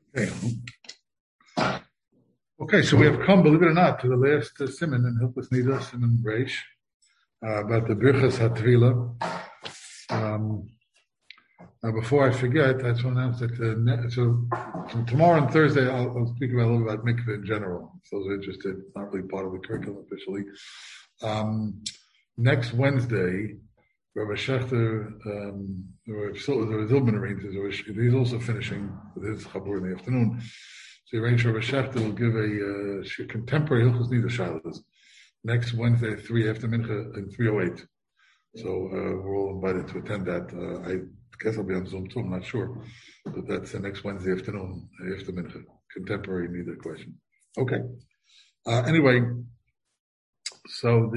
Okay, so we have come, believe it or not, to the last siman in Hilchos Nida, siman Reish, about the Birchas HaTvila. Now, before I forget, I just want to announce that so from tomorrow and Thursday, I'll speak about a little about mikveh in general. So those are interested, it's not really part of the curriculum officially. Next Wednesday, Rabbi Shechter, the Zilman arranges, he's also finishing with his chabur in the afternoon. So he arranged Rabbi Shechter will give a contemporary Hilchos Nida Shilas next Wednesday, 3 after Mincha in 308. So we're all invited to attend that. I guess I'll be on Zoom too, I'm not sure. But that's the next Wednesday afternoon after Mincha. Contemporary Nida question. Okay. Anyway, so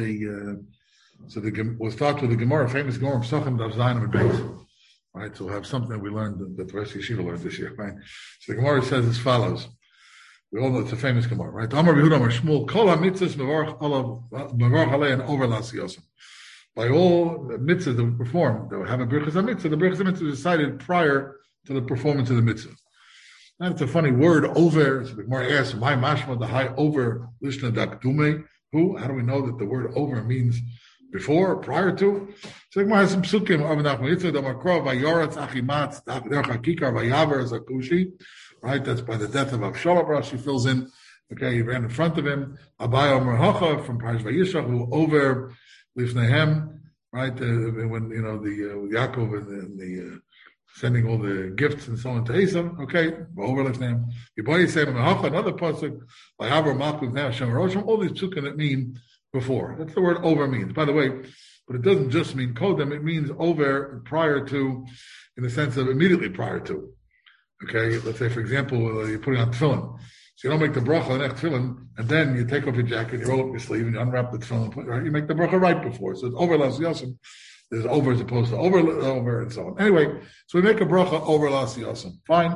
we'll start with the Gemara, famous Gemara of Sachem Daf Zayin and Beis. Right, so we'll have something we learned that the rest of Yeshiva learned this year. Right. So the Gemara says as follows. We all know it's a famous Gemara, right? Amar Yehuda Amar Shmuel Kol HaMitzvos Mevarach Alei and Over L'Asiyosim. By all mitzvahs that we perform, that we have a Birchas HaMitzvah, the Birchas HaMitzvah is decided prior to the performance of the mitzvah. And it's a funny word, over. So the Gemara asks, "My mashma the high over lishna dakdume." Who? How do we know that the word over means before, prior to? So the Gemara has some psukim of Nachman Yitzchak Damakro Vayoratz Achimatz Derech Hakikar Vayaver Zakushi. Right, that's by the death of Avshalom. Rashi fills in. Okay, he ran in front of him. Abai Omer Hacha from Parash Vayishlach, who over Lifnehem. Right, when the Yaakov and the sending all the gifts and so on to Esau. Okay, over Lifnehem. Yiboyi Seim Hacha, another pasuk. Vayaver Malkuv Now Hashem Rosham. All these psukim that mean before. That's the word over means. By the way, but it doesn't just mean kodem. It means over prior to, in the sense of immediately prior to. Okay, let's say, for example, you're putting on tefillin. So you don't make the bracha on next tefillin, and then you take off your jacket, you roll up your sleeve, and you unwrap the tefillin, right? You make the bracha right before. So it's over las yosim. There's over as opposed to over, and so on. Anyway, so we make a bracha over las yosim. Fine.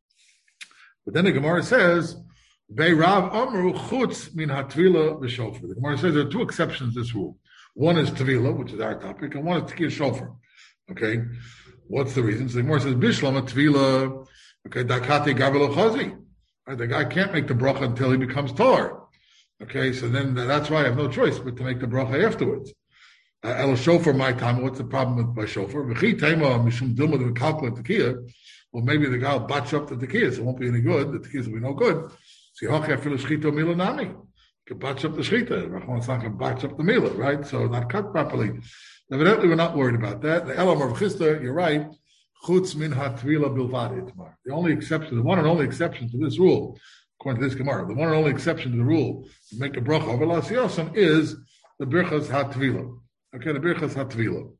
But then the Gemara says, Bei Rav Amru chutz min hatvila v'shofar. The Gemara says there are two exceptions to this rule. One is tvila, which is our topic, and one is tikir shofar. Okay, what's the reason? So the Gemara says, Bishlam tvila. Okay, dakati gavelo chazi. Right, the guy can't make the bracha until he becomes taller. Okay, so then that's why I have no choice but to make the bracha afterwards. El shofar my time. What's the problem with my shofar? V'chi tema mishum dilma to calculate tekiah. Well, maybe the guy will batch up the tekiah, so it won't be any good. The tekiah will be no good. So hachi afilu shchita milanami. You can batch up the shchita. Rachman's not going to batch up the mila, right? So not cut properly. Evidently, we're not worried about that. The Elam of Chisda, you're right. Chutz min hatvila bilvad itmar. The only exception, the one and only exception to this rule, according to this Gemara, the one and only exception to the rule to make a bracha over las yosim is the birchas hatvila. Okay, the birchas hatvila.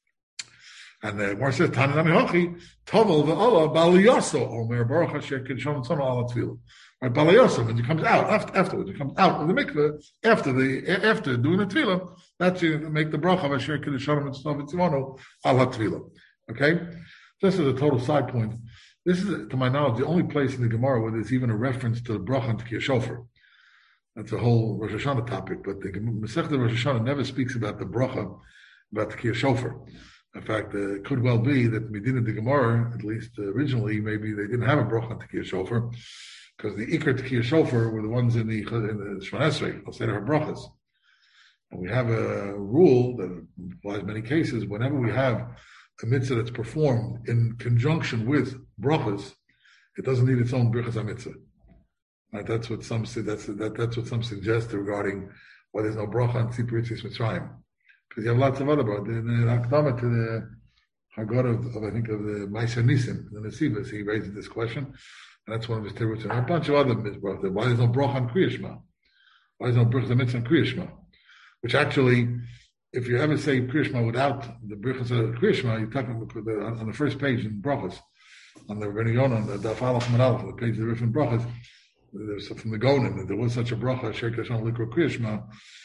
And the Gemara says, Tananami Hachi, Tavel ve'ala baliyaso omer baruch hasher kidshon tzona ala tvila. Right, baliyaso, when it comes out afterwards, it comes out of the mikveh after doing the tvila. That's you make the bracha hasher kidshon tzona ala tvila. Okay. Just as a total side point, this is, to my knowledge, the only place in the Gemara where there's even a reference to the bracha and Tekiyah Shofar. That's a whole Rosh Hashanah topic, but the Masechta Rosh Hashanah never speaks about the bracha, about Tekiyah Shofar. In fact, it could well be that Medina the Gemara, at least originally, maybe they didn't have a bracha and Tekiyah Shofar, because the Iker Tekiyah Shofar were the ones in the Shemon Esrei, I'll say to her brachas. And we have a rule that applies in many cases, whenever we have a mitzvah that's performed in conjunction with brachas, it doesn't need its own birchas mitzvah. Right? That's what some say. That's what some suggest regarding why there's no bracha on Tzipur Yitzis Mitzrayim, because you have lots of other brachas. In the Akdama to the Haggadah of the Ma'aser Nisim, the Nesivos, he raises this question, and that's one of his terutzim. And a bunch of other mitzvahs. Why there's no bracha on Kriya Shema? Why there's no birchas mitzvah on Kriya Shema? Which actually, if you ever say Kriya Shema without the Birchas of Kriya Shema, you're talking on the first page in Brachas, on the Rebbeinu Yonah, on the Daf Aleph Amud Aleph, the page of the different Brachas, there's from the Gonen, that there was such a Bracha, Sheikh Hashem Likro Kriya Shema,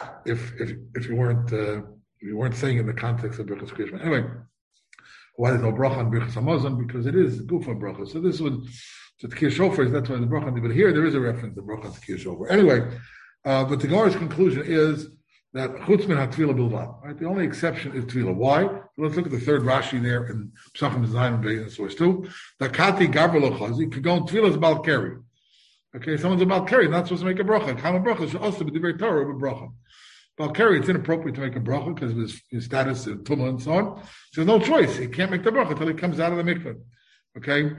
if you weren't saying in the context of Birchas Kriya Shema. Anyway, why there's no Bracha on Birchas Hamazon? Because it is Gufa Bracha. So this would, so Tekiyah Shofar, that's why the Bracha, but here there is a reference to Bracha Tekiyah Shofar. Anyway, but the Gemara's conclusion is, that chutz min haTefillah bilvad. Right? The only exception is Tefillah. Why? So let's look at the third Rashi there in Psachim Zayin and Beis source 2. The Kati Gaber Lo Chazi could go in Tefillah is about carry. Okay, someone's about carry, not supposed to make a bracha. Kama bracha should also be the very Torah of a bracha. About carry, it's inappropriate to make a bracha because of his status and tumah and so on. So there's no choice. He can't make the bracha until he comes out of the mikveh. Okay?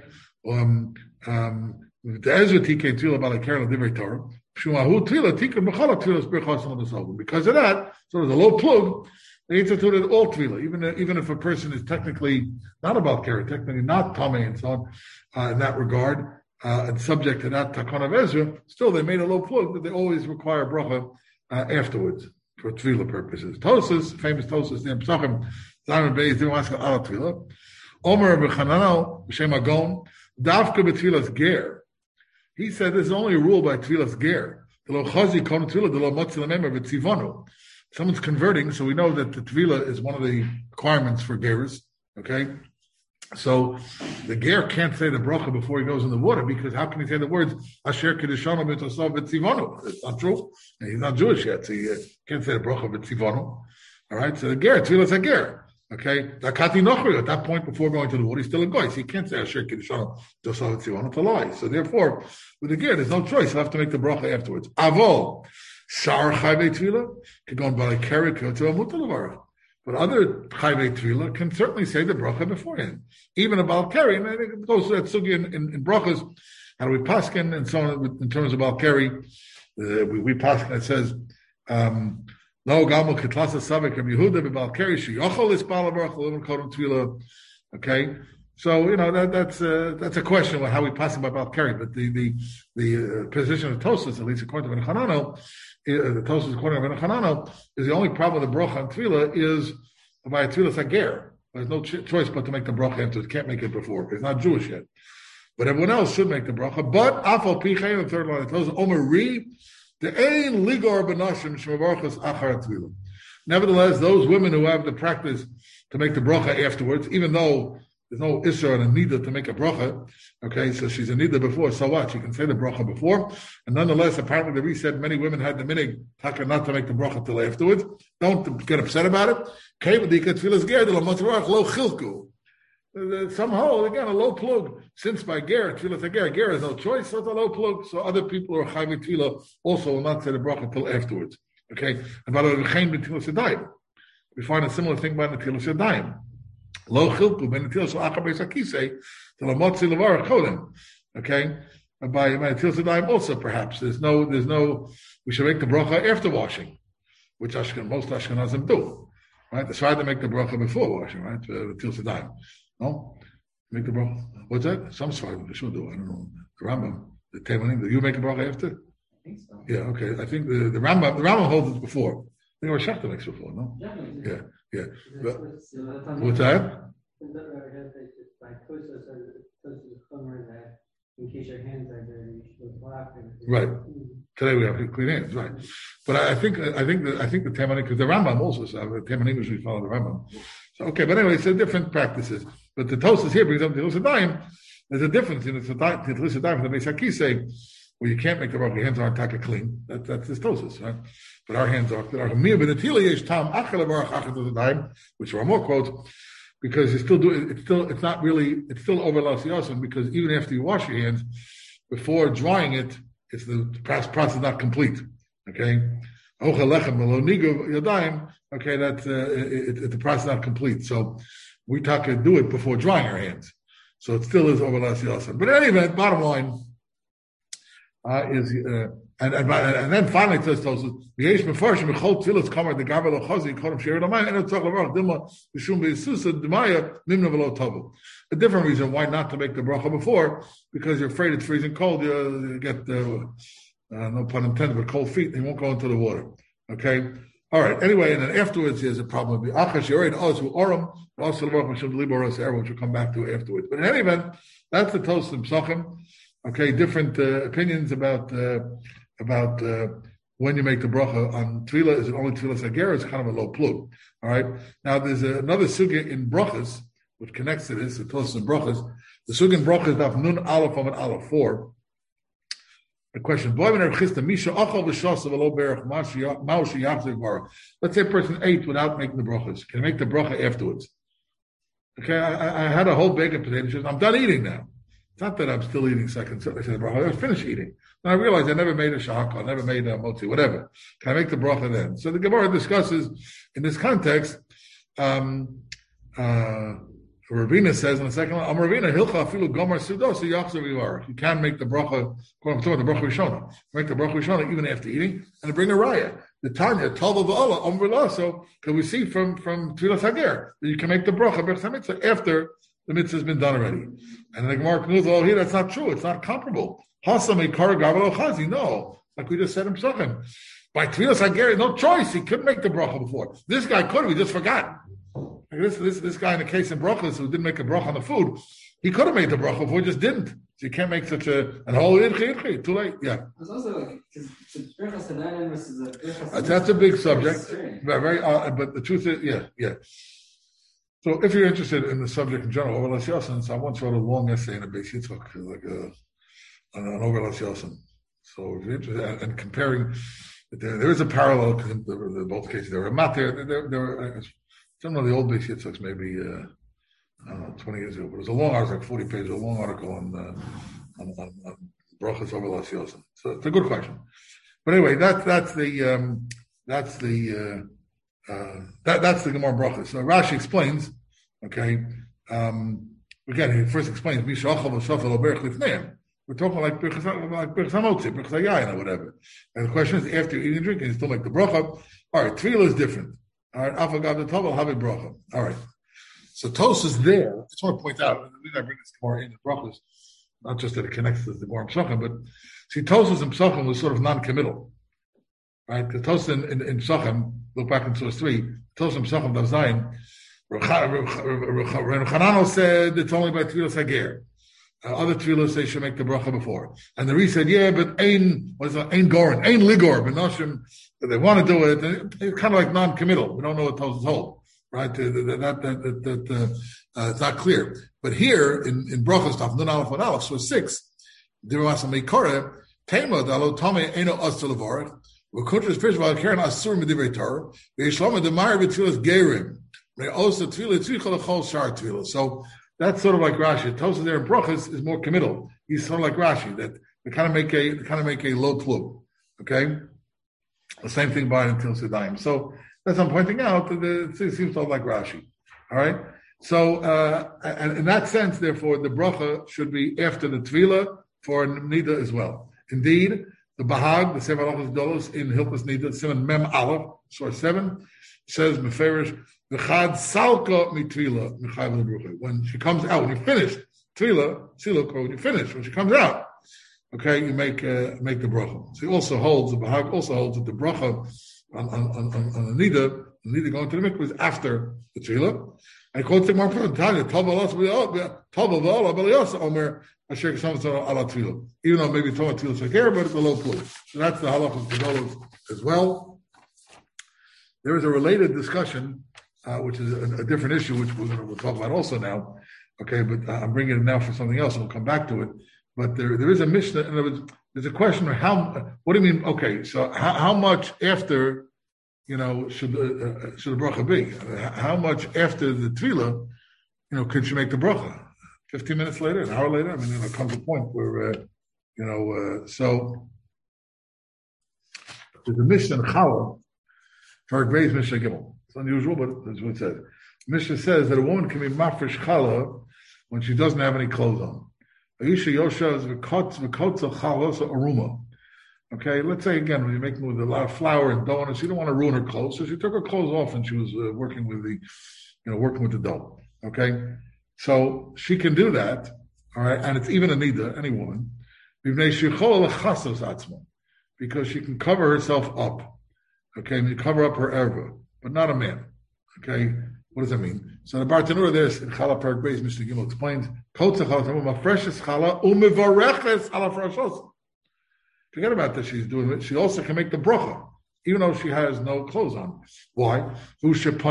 The Ezra TK Tefillah about carry the very Torah. Shumahu Tefillah Tikun B'chala Tefillah Spirchas on the Sogum. Because of that, so there's a low plug. They instituted all Tefillah, even if a person is technically not about carry, technically not tamei and so on, in that regard. And subject to that takon of Ezra, still they made a low plug that they always require bracha afterwards for tefillah purposes. Tosas, famous Tosas, the Psachim, Zion Beis, they ask ala tefillah. Omer b'chananel b'shem agon davka b'tefillas ger. He said this is only a rule by tefillas ger. The lo chazi kon tefillah, the lo motzi lememer v'tzivonu. Someone's converting, so we know that the tefillah is one of the requirements for gerers. Okay. So the ger can't say the bracha before he goes in the water because how can he say the words Asher Kedishanu B'Tosav B'Tzivonu? It's not true. He's not Jewish yet, so he can't say the bracha B'Tzivonu. All right, so the ger, tefillah a ger. Okay, Dakati Nochri at that point before going to the water, he's still a goy, so he can't say Asher Kedishanu B'Tosav B'Tzivonu to lie. So therefore, with the ger, there's no choice. He'll have to make the bracha afterwards. Avol Shar Chayvei Tefillah can go on by carry to a mutalavarach. But other chayvei tefillah can certainly say the bracha beforehand, even about carry. And I think it goes to that sugi in brachas. How do we paskin and so on in terms of al carry? We paskin. It says lo gamu kitlasa savik of Yehuda b'al carry sheyochol ispal bracha l'im kodem tefillah. Okay, so that's a question about how we pass about al carry. But the position of Tosas, at least according to Hanano, the Tosas according to Hanano, is the only problem with the bracha and tefillah is by a tefillah sager. There's no choice but to make the bracha after. Can't make it before. It's not Jewish yet. But everyone else should make the bracha. But afal pichei, the third line, it tells Omer Ri, the ein ligor benashim shemavarchas achar tefillah. Nevertheless, those women who have the practice to make the bracha afterwards, even though there's no Isra and a Nida to make a bracha. Okay, so she's a Nida before, so what? She can say the bracha before. And nonetheless, apparently the Ri said many women had the minig taka not to make the bracha till afterwards. Don't get upset about it. Somehow, again, a low plug. Since by ger, tefillah ger has no choice, so it's a low plug. So other people who are chayvei tefillah also will not say the bracha till afterwards. Okay, and by the way, we find a similar thing by the Netilas Yadayim. Lo chilku ben netilas shel achar beis hakisei to lamotzi levarach kodem. Okay, and by Netilas Yadayim also perhaps there's no. We should make the bracha after washing, which most Ashkenazim do. Right, it's hard to make the bracha before washing. Right, Netilas Yadayim. No, make the bracha. What's that? Some Sfardim they should do. I don't know. The Rambam, the Temanim. Do you make a bracha after? I think so. Yeah. Okay. I think the Rambam holds it before. I think our Shachta makes before. No. Yeah. But, what's that? In case your hands are dirty, you should wash them. Right. Today we have clean hands, right? But I think the Temanim, because the Rambam also says the Temanim usually follow the Rambam. So okay, but anyway, it's different practices. But the Tosas here brings up the Tilusadayim. There's a difference in the Tilusadayim from the Beis Hakisei, where you can't make the bracha, your hands aren't taka clean. That's the Tosas, right? But our hands are. Which are more quotes, because you still do it's still over l'asiyasim, because even after you wash your hands, before drying it, it's the process is not complete. Okay, okay, that's the process is not complete. So we do it before drying our hands, so it still is over l'asiyasim. But in any event, bottom line is. And then finally it says the Yesh Mefarshim Mechol Tfilas Kamar the Gavel Chazi Kodem Shered Amayim and Tzach Lavarach Dilma B'Shum B'Yisusa D'Maya Nimna V'Lo Tavu. A different reason why not to make the bracha before, because you're afraid it's freezing cold. You get no pun intended, but cold feet. And you won't go into the water. Okay. All right. Anyway, and then afterwards there's a problem with Achash Yored Ozu Oram also Lavarach Mishum Liboros Er, which we'll come back to afterwards. But in any event, that's the Tosas and Psachim. Okay, different opinions about when you make the bracha on tefillah. Is it only tefillah sager? It's kind of a low plug. All right. Now there's another sugya in brachas which connects to this. It tells us in brachas. The sugya in brachas daf nun aleph on aleph 4. A question. Let's say a person ate without making the brachas. Can I make the bracha afterwards? Okay, I had a whole bag of potato chips. I'm done eating now. It's not that I'm still eating second. I said, I was finished eating. And I realized I never made a shahak, I never made a motzi, whatever. Can I make the bracha then? So the Gemara discusses, in this context, Ravina says in the second one, Ravina, Hilcha afilu gomer sudos yachzer vivar. You can make the bracha, according to the bracha rishona. Make the bracha rishona even after eating, and bring a raya. The Tanya, Tova v'Ola, Omrila. So can we see from Tfilas Hager that you can make the bracha b'chas mitzvah after the mitzvah has been done already? And the Gemara knows, oh, here that's not true. It's not comparable. Hasam ekar gavel chazi. No, like we just said in Pesachim. By Tfilas Hager, no choice. He couldn't make the bracha before. This guy could. We just forgot. Like this guy in the case in brachas who didn't make a bracha on the food, he could have made the bracha before, just didn't. So you can't make such a whole too late. Yeah. It's also like that's a big subject. Very, but the truth is, yeah. So if you're interested in the subject in general, Over Yasin, I once wrote a long essay in a Beis Yitzchak, like on Over Yasin. So if you're interested in comparing, there is a parallel in both cases. There were matter. There were. Some of the old Beis Yitzchaks, maybe, I don't know, 20 years ago, but it was a long article, like 40 pages, a long article on brachas over Las Yosim. So it's a good question. But anyway, that's the Gemara brachas. So Rashi explains, okay, again, he first explains, we're talking like Birchas HaMotzi, Birchas HaYayin, or whatever. And the question is, after you eat and drink, you still make the bracha. All right, tefillah is different. All right, Afagav the Tov have a bracha. All right. So Tos is there. I just want to point out, the reason I bring this Gemara in the brachas, not just that it connects to the Gemara and Pesachim, but see, Tos in Pesachim was sort of non-committal. Right? The Tos in Pesachim, look back in source 3, Tos in Pesachim, Dav Zayin, Rebbe Chananel said it's only by Tfilas Hager. Other tefillos say should make the bracha before. And the Ri said, yeah, but Ein Gorin, Ein Ligor, Benoshim, they want to do it. It's kind of like non-committal. We don't know what Tos is hold, right? It's not clear. But here in brachas stuff, Nun Aleph Nun Aleph, so 6, Dirvasa Meikore, Tema Dalo Tome Eno Ostelavarach, V'Kuntras Pishval Karen Asur Medivrei Torah, V'Yishlama Demar V'Tfilas Gerim, Ve'Osa Tfilah Tzvicha L'Chol Shar Tfilah. So that's sort of like Rashi. Tosa there in brachas is more committal. He's sort of like Rashi, that they kind of make a low clue. Okay, the same thing by until Sedayim. So that's what I'm pointing out. That it seems sort of like Rashi. All right. So and in that sense, therefore, the bracha should be after the tefillah for nida as well. Indeed, the Bahag, the Sefer Halachos Gedolos in Hilchos Nida, Simon Mem Aleph, source 7, says Meferish. When she comes out, when you finish tefillah, when you finish, when she comes out, okay, you make the bracha. So he also holds, the Bahag also holds that the bracha on the nida going to the mikvah is after the tefillah. And he quotes the Gemara from Tanya, even though maybe Tova tefillah shakir, but it's a low clue. So that's the halachos gedolos as well. There is a related discussion, which is a different issue, which we'll talk about also now. Okay, but I'm bringing it now for something else, and we'll come back to it. But there is a Mishnah, and there's a question of what do you mean? Okay, so how much after, should the bracha be? How much after the tefillah, could you make the bracha? 15 minutes later, an hour later? I mean, there comes a point where, so there's a Mishnah in Chala, Tarek Beis Mishnah Gimel. It's unusual, but that's what it says. Mishnah says that a woman can be mafresh challah when she doesn't have any clothes on. Aisha Yosha is v'kotza challah, so aruma. Okay, let's say again, when you're making with a lot of flour and dough, and she didn't want to ruin her clothes, so she took her clothes off and she was working with the dough. Okay, so she can do that. All right, and it's even a nida, any woman, because she can cover herself up. Okay, and you cover up her erva, but not a man. Okay, what does that mean? So the Bartanura there in Chala Perek Beis, Mr. Gimel explains, forget about this, she's doing it. She also can make the bracha, even though she has no clothes on. Why? Because the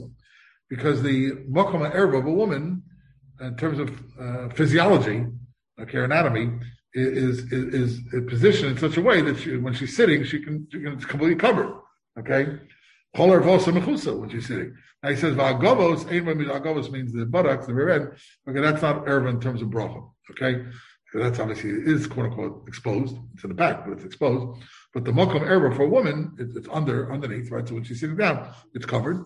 mokum erva of a woman, in terms of physiology, okay, her anatomy is positioned in such a way that when she's sitting, she can it's completely covered. Okay, choler vosa mechusa when she's sitting. Now he says va'agavos. Agavos means the buttocks, the rear end. Okay, that's not erva in terms of bracha. Okay, that's obviously it is quote unquote exposed. It's in the back, but it's exposed. But the mokum erva for a woman, it's underneath, right? So when she's sitting down, it's covered.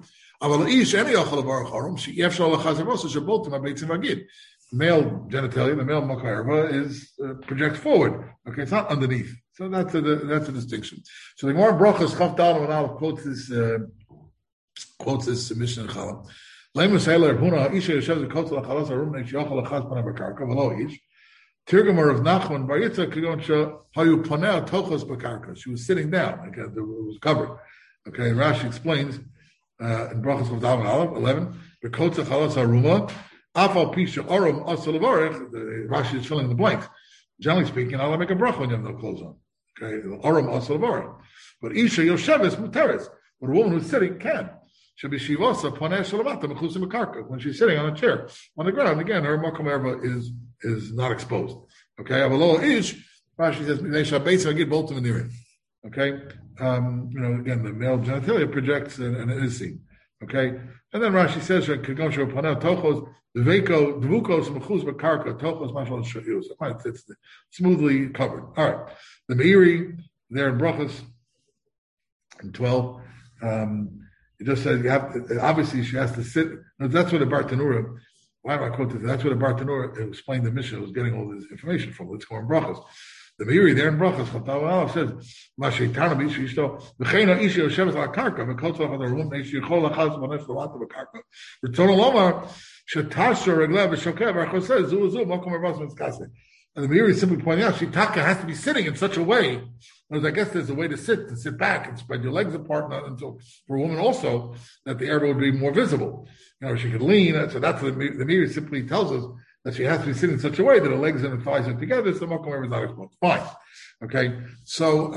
Male genitalia, the male mokum is projects forward. Okay, it's not underneath. So that's a distinction. So the Gemara Brachos Chaf Daled and Aleph quotes this submission in Challah. Leimus Heiler Huna Isha Yoshev Zekotel Achalas Arum Neish Yochel Achaz Pana Bakarka V'lo Ish. Tirgamar of Nachman Bar Yitzchak Kigon Hayu Panei Tochos Bakarka. She was sitting down. Okay, it was covered. Okay, and Rashi explains in Brachos Chaf Daled and Aleph 11. Bekotel Achalas Aruma Afal Pisha Arum Asal Avarech. Rashi is filling the blanks. Generally speaking, I'll make a bracha when you have no clothes on. Okay, Arum Asal Avarech. But Isha Yoshev is Muteres. But a woman who's sitting can. Should be shivasa panei shalavata mechusim mekarka when she's sitting on a chair on the ground. Again, her makom erva is not exposed. Okay, avalo ish. Rashi says they shabbeis agid boltim v'nirim. Okay, again the male genitalia projects and it is seen. Okay, and then Rashi says kagam shel panei tochos dveko dvukos mechuz mekarka tochos mashal shayus. It's smoothly covered. All right, the Meiri there in Brachos in 12. It just says you have to, obviously she has to sit. No, that's what the Bartanura. Why am I quoting? That's what the Bartanura explained. The Mishnah was getting all this information from. Let's go in Brachos. The Meiri there in Brachos says, "Masheitana b'ishto v'cheina ishi yosheves al karka v'kotzah chadarum neish yichol achaz v'nesh v'lata v'karka v'ton lomar shetasher reglev v'shokev v'achos says zu mokom ervas mitzkase." And the Meiri is simply pointing out Shitaka has to be sitting in such a way. Because I guess there's a way to sit back and spread your legs apart, and so for a woman also that the erva would be more visible. She could lean. So that's what the Meiri simply tells us that she has to be sitting in such a way that her legs and her thighs are together, so the mokum erva is not exposed. Fine, okay. So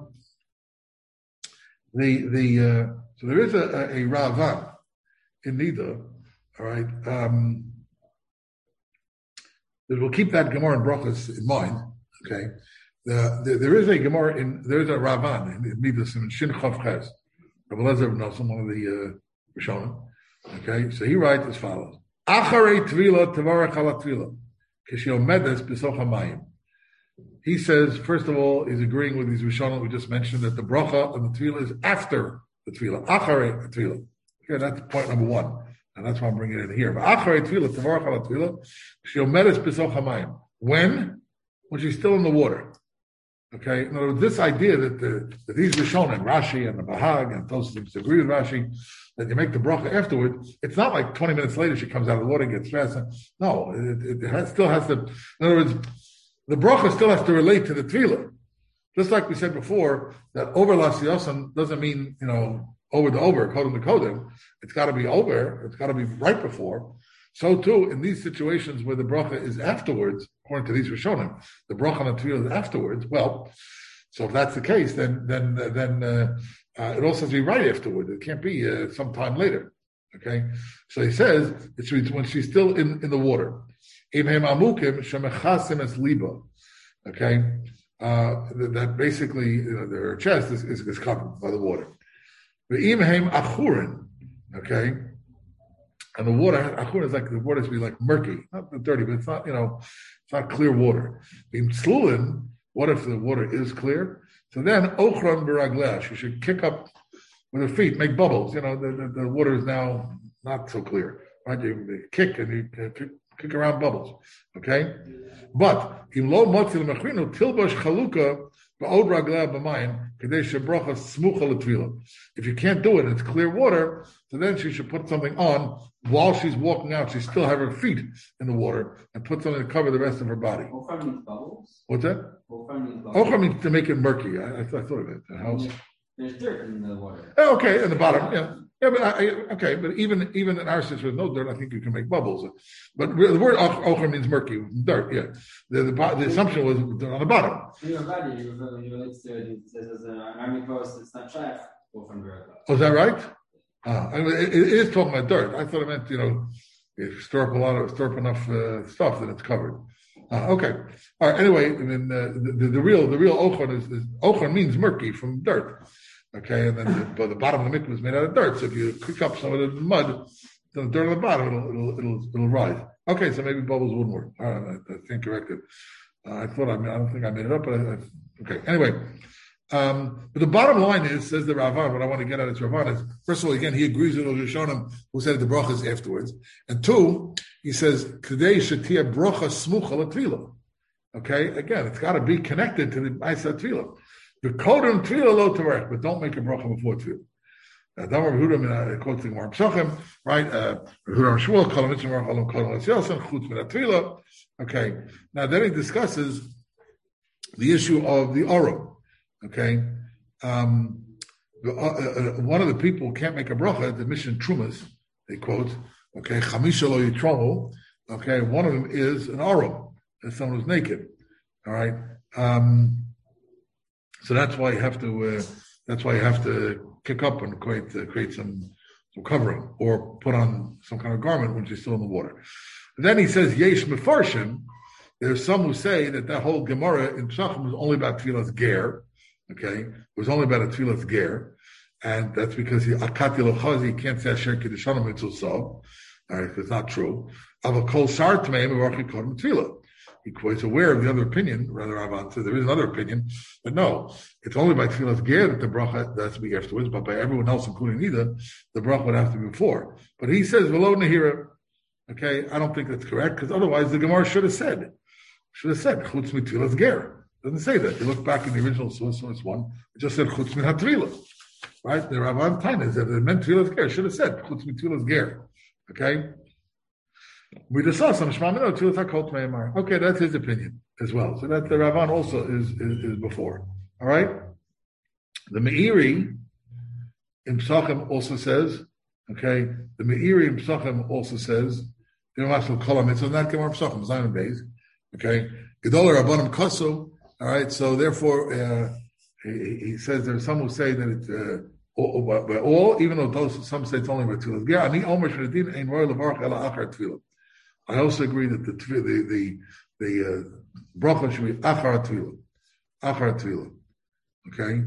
so there is a Ravan in Nida, all right. We'll keep that Gemara in Brachos in mind, okay. There is a Gemara there is a Ravan in Midas in Shin Chav Ches, Rabbi Lezer of Nosson, one of the Rishonim. Okay, so he writes as follows: Acharei Tvila Tavarach Ala Tvila Kishiomedes B'Soch Hamayim. He says, first of all, he's agreeing with these Rishonim we just mentioned that the bracha and the Tvila is after the Tvila. Acharei Tvila. Okay, that's point number one, and that's why I'm bringing it in here. But Acharei Tvila Tavarach Ala Tvila Kishiomedes B'Soch Hamayim. When she's still in the water. Okay, in other words, this idea that these Rishonim, Rashi and the Bahag and those who agree with Rashi, that you make the bracha afterward, it's not like 20 minutes later she comes out of the water and gets dressed. No, it still has to, in other words, the bracha still has to relate to the tefillah. Just like we said before, that over Lasiyosan doesn't mean, over the over, Kodim the Kodim. It's got to be over, it's got to be right before. So too, in these situations where the bracha is afterwards, according to these Rishonim, the bracha and the tefillah is afterwards. Well, so if that's the case, then it also has to be right afterwards. It can't be some time later. Okay, so he says it's when she's still in the water. Okay, that basically her chest is covered by the water. Okay. And the water, achur is like the water should be like murky, not dirty, but it's not, it's not clear water. In slulin, what if the water is clear? So then ochran b'ragleh, she should kick up with her feet, make bubbles. The water is now not so clear, right? You kick and you kick around bubbles, okay? But im lo motzil mechrinu tilbosh chaluka. If you can't do it, it's clear water, so then she should put something on while she's walking out. She still have her feet in the water and put something to cover the rest of her body. What's that? Ochra means to make it murky. I thought of it. There's dirt in the water. Okay, in the bottom, yeah. Yeah, but even in our situation with no dirt, I think you can make bubbles. But the word ochre means murky, dirt. Yeah, the assumption was on the bottom. Your body, you relate to it. It says as an army post, it's not shaykh. Oh, is that right? It is talking about dirt. I thought it meant if you store up enough stuff, then it's covered. Okay. All right. Anyway, I mean, the real ochon is ochon means murky from dirt. Okay, and then the bottom of the mikvah is made out of dirt. So if you kick up some of the mud, the dirt on the bottom, it'll rise. Okay, so maybe bubbles wouldn't work. All right, I think corrected. I don't think I made it up, but okay. Anyway, but the bottom line is, says the Ravan, what I want to get at is Ravan is, first of all, again, he agrees with Rishonim who said the brachas afterwards. And two, he says, Today shatia bracha smucha l'tefillah. Okay, again, it's got to be connected to the Ma'aseh Tefillah. The kodem Tefillah lo tavarech, but don't make a bracha before Tefillah. Damar Yehuda quotes the Gemara Pesachim, right? Yehuda Shmuel kol mitzvah kol l'syasen chutz min Tefillah. Okay, now then he discusses the issue of the Arum. Okay, one of the people who can't make a bracha, the Mishnah Trumas, they quote, okay, chamisha lo yitromu. Okay, one of them is an Arum, as someone who's naked. All right, so that's why you have to kick up and create some covering or put on some kind of garment when she's still in the water. And then he says yesh mefarshim. There's some who say that whole Gemara in Pesachim was only about Tfilas Ger. Okay, it was only about a Tfilas Ger, and that's because Akati Lochazi can't say Asher Kiddushanim Mitzvah So. All right, it's not true. Avol Kol Shar Tmeim Mevarchi Kodem Tfilah. He's aware of the other opinion, rather Ravan says there is another opinion, but no, it's only by Tfilas Ger that the bracha has to be afterwards, but by everyone else, including Nida, the bracha would have to be before. But he says, V'lo Nehira. Okay, I don't think that's correct, because otherwise the Gemara should have said, Chutz mit Tfilas Ger. Doesn't say that. You look back in the original source 1, it just said Chutz min HaTfilah. Right? The Ravan Taina said it meant Tfilas Ger. Should have said Chutz mit Tfilas Ger. Okay? We discussed some Shema Mino Tfilas HaKol Tmei Amar. Okay, that's his opinion as well. So that the Ravan also is before. All right? The Meiri in Pesachim also says, okay, the Meiri in Pesachim also says, the Ramal Kolam, it's not Gemara Pesachim, Zion days. Okay? Gedolah Rabbanim Kosu. All right, so therefore, he says there's some who say that it's all, even though some say it's only about tefillah. Yeah, ani omer shadin ein roy levarach ela achar tefillah. I also agree that the bracha should be achar tefillah. Okay.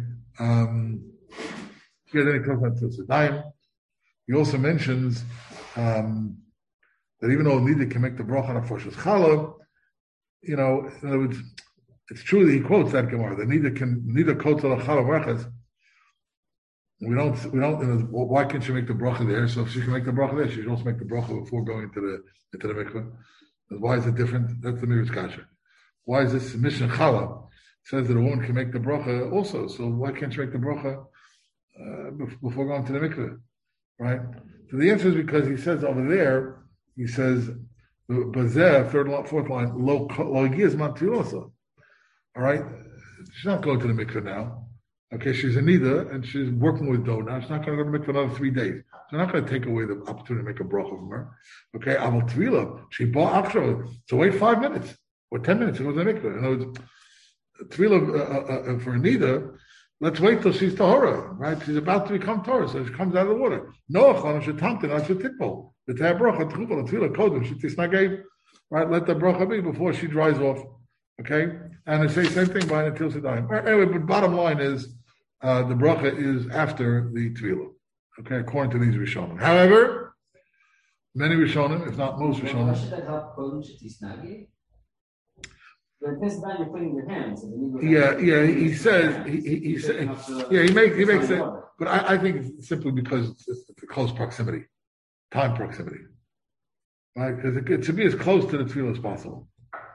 Here then he talks about tefillah. He also mentions that even though Nida can make the bracha on a Foshas Challah, in other words, it's true that he quotes that Gemara. That neither quotes the Challah brachas. We don't. Why can't she make the bracha there? So if she can make the bracha there, she should also make the bracha before going into the mikveh. Why is it different? That's the Mir's kasha. Why is this Mishnah Challah says that a woman can make the bracha also? So why can't she make the bracha before going to the mikveh? Right. So the answer is because he says over there. He says, "Bazeh, fourth line, lo giz matfilosa." All right, she's not going to the mikveh now. Okay, she's a nida and she's working with dough now. She's not going to go to the mikveh another 3 days. So I'm not going to take away the opportunity to make a bracha from her. Okay, aval tvila, she bought actually. So wait 5 minutes or 10 minutes to go to the mikveh. In other words, tvila for a nida. Let's wait till she's tahora, right? She's about to become tahora, so she comes out of the water. Noach should tamtin, I should titbol. The tah bracha tchubal tvila kodem should tisnagay. Right, let the bracha be before she dries off. Okay, and they say same thing by until sedayim. Anyway, but bottom line is the bracha is after the tvila. Okay, according to these Rishonim. However, many Rishonim, if not most Rishonim. Yeah. He says he makes it, but I think it's simply because it's the close proximity, time proximity, right? Because it should be as close to the tefillah as possible.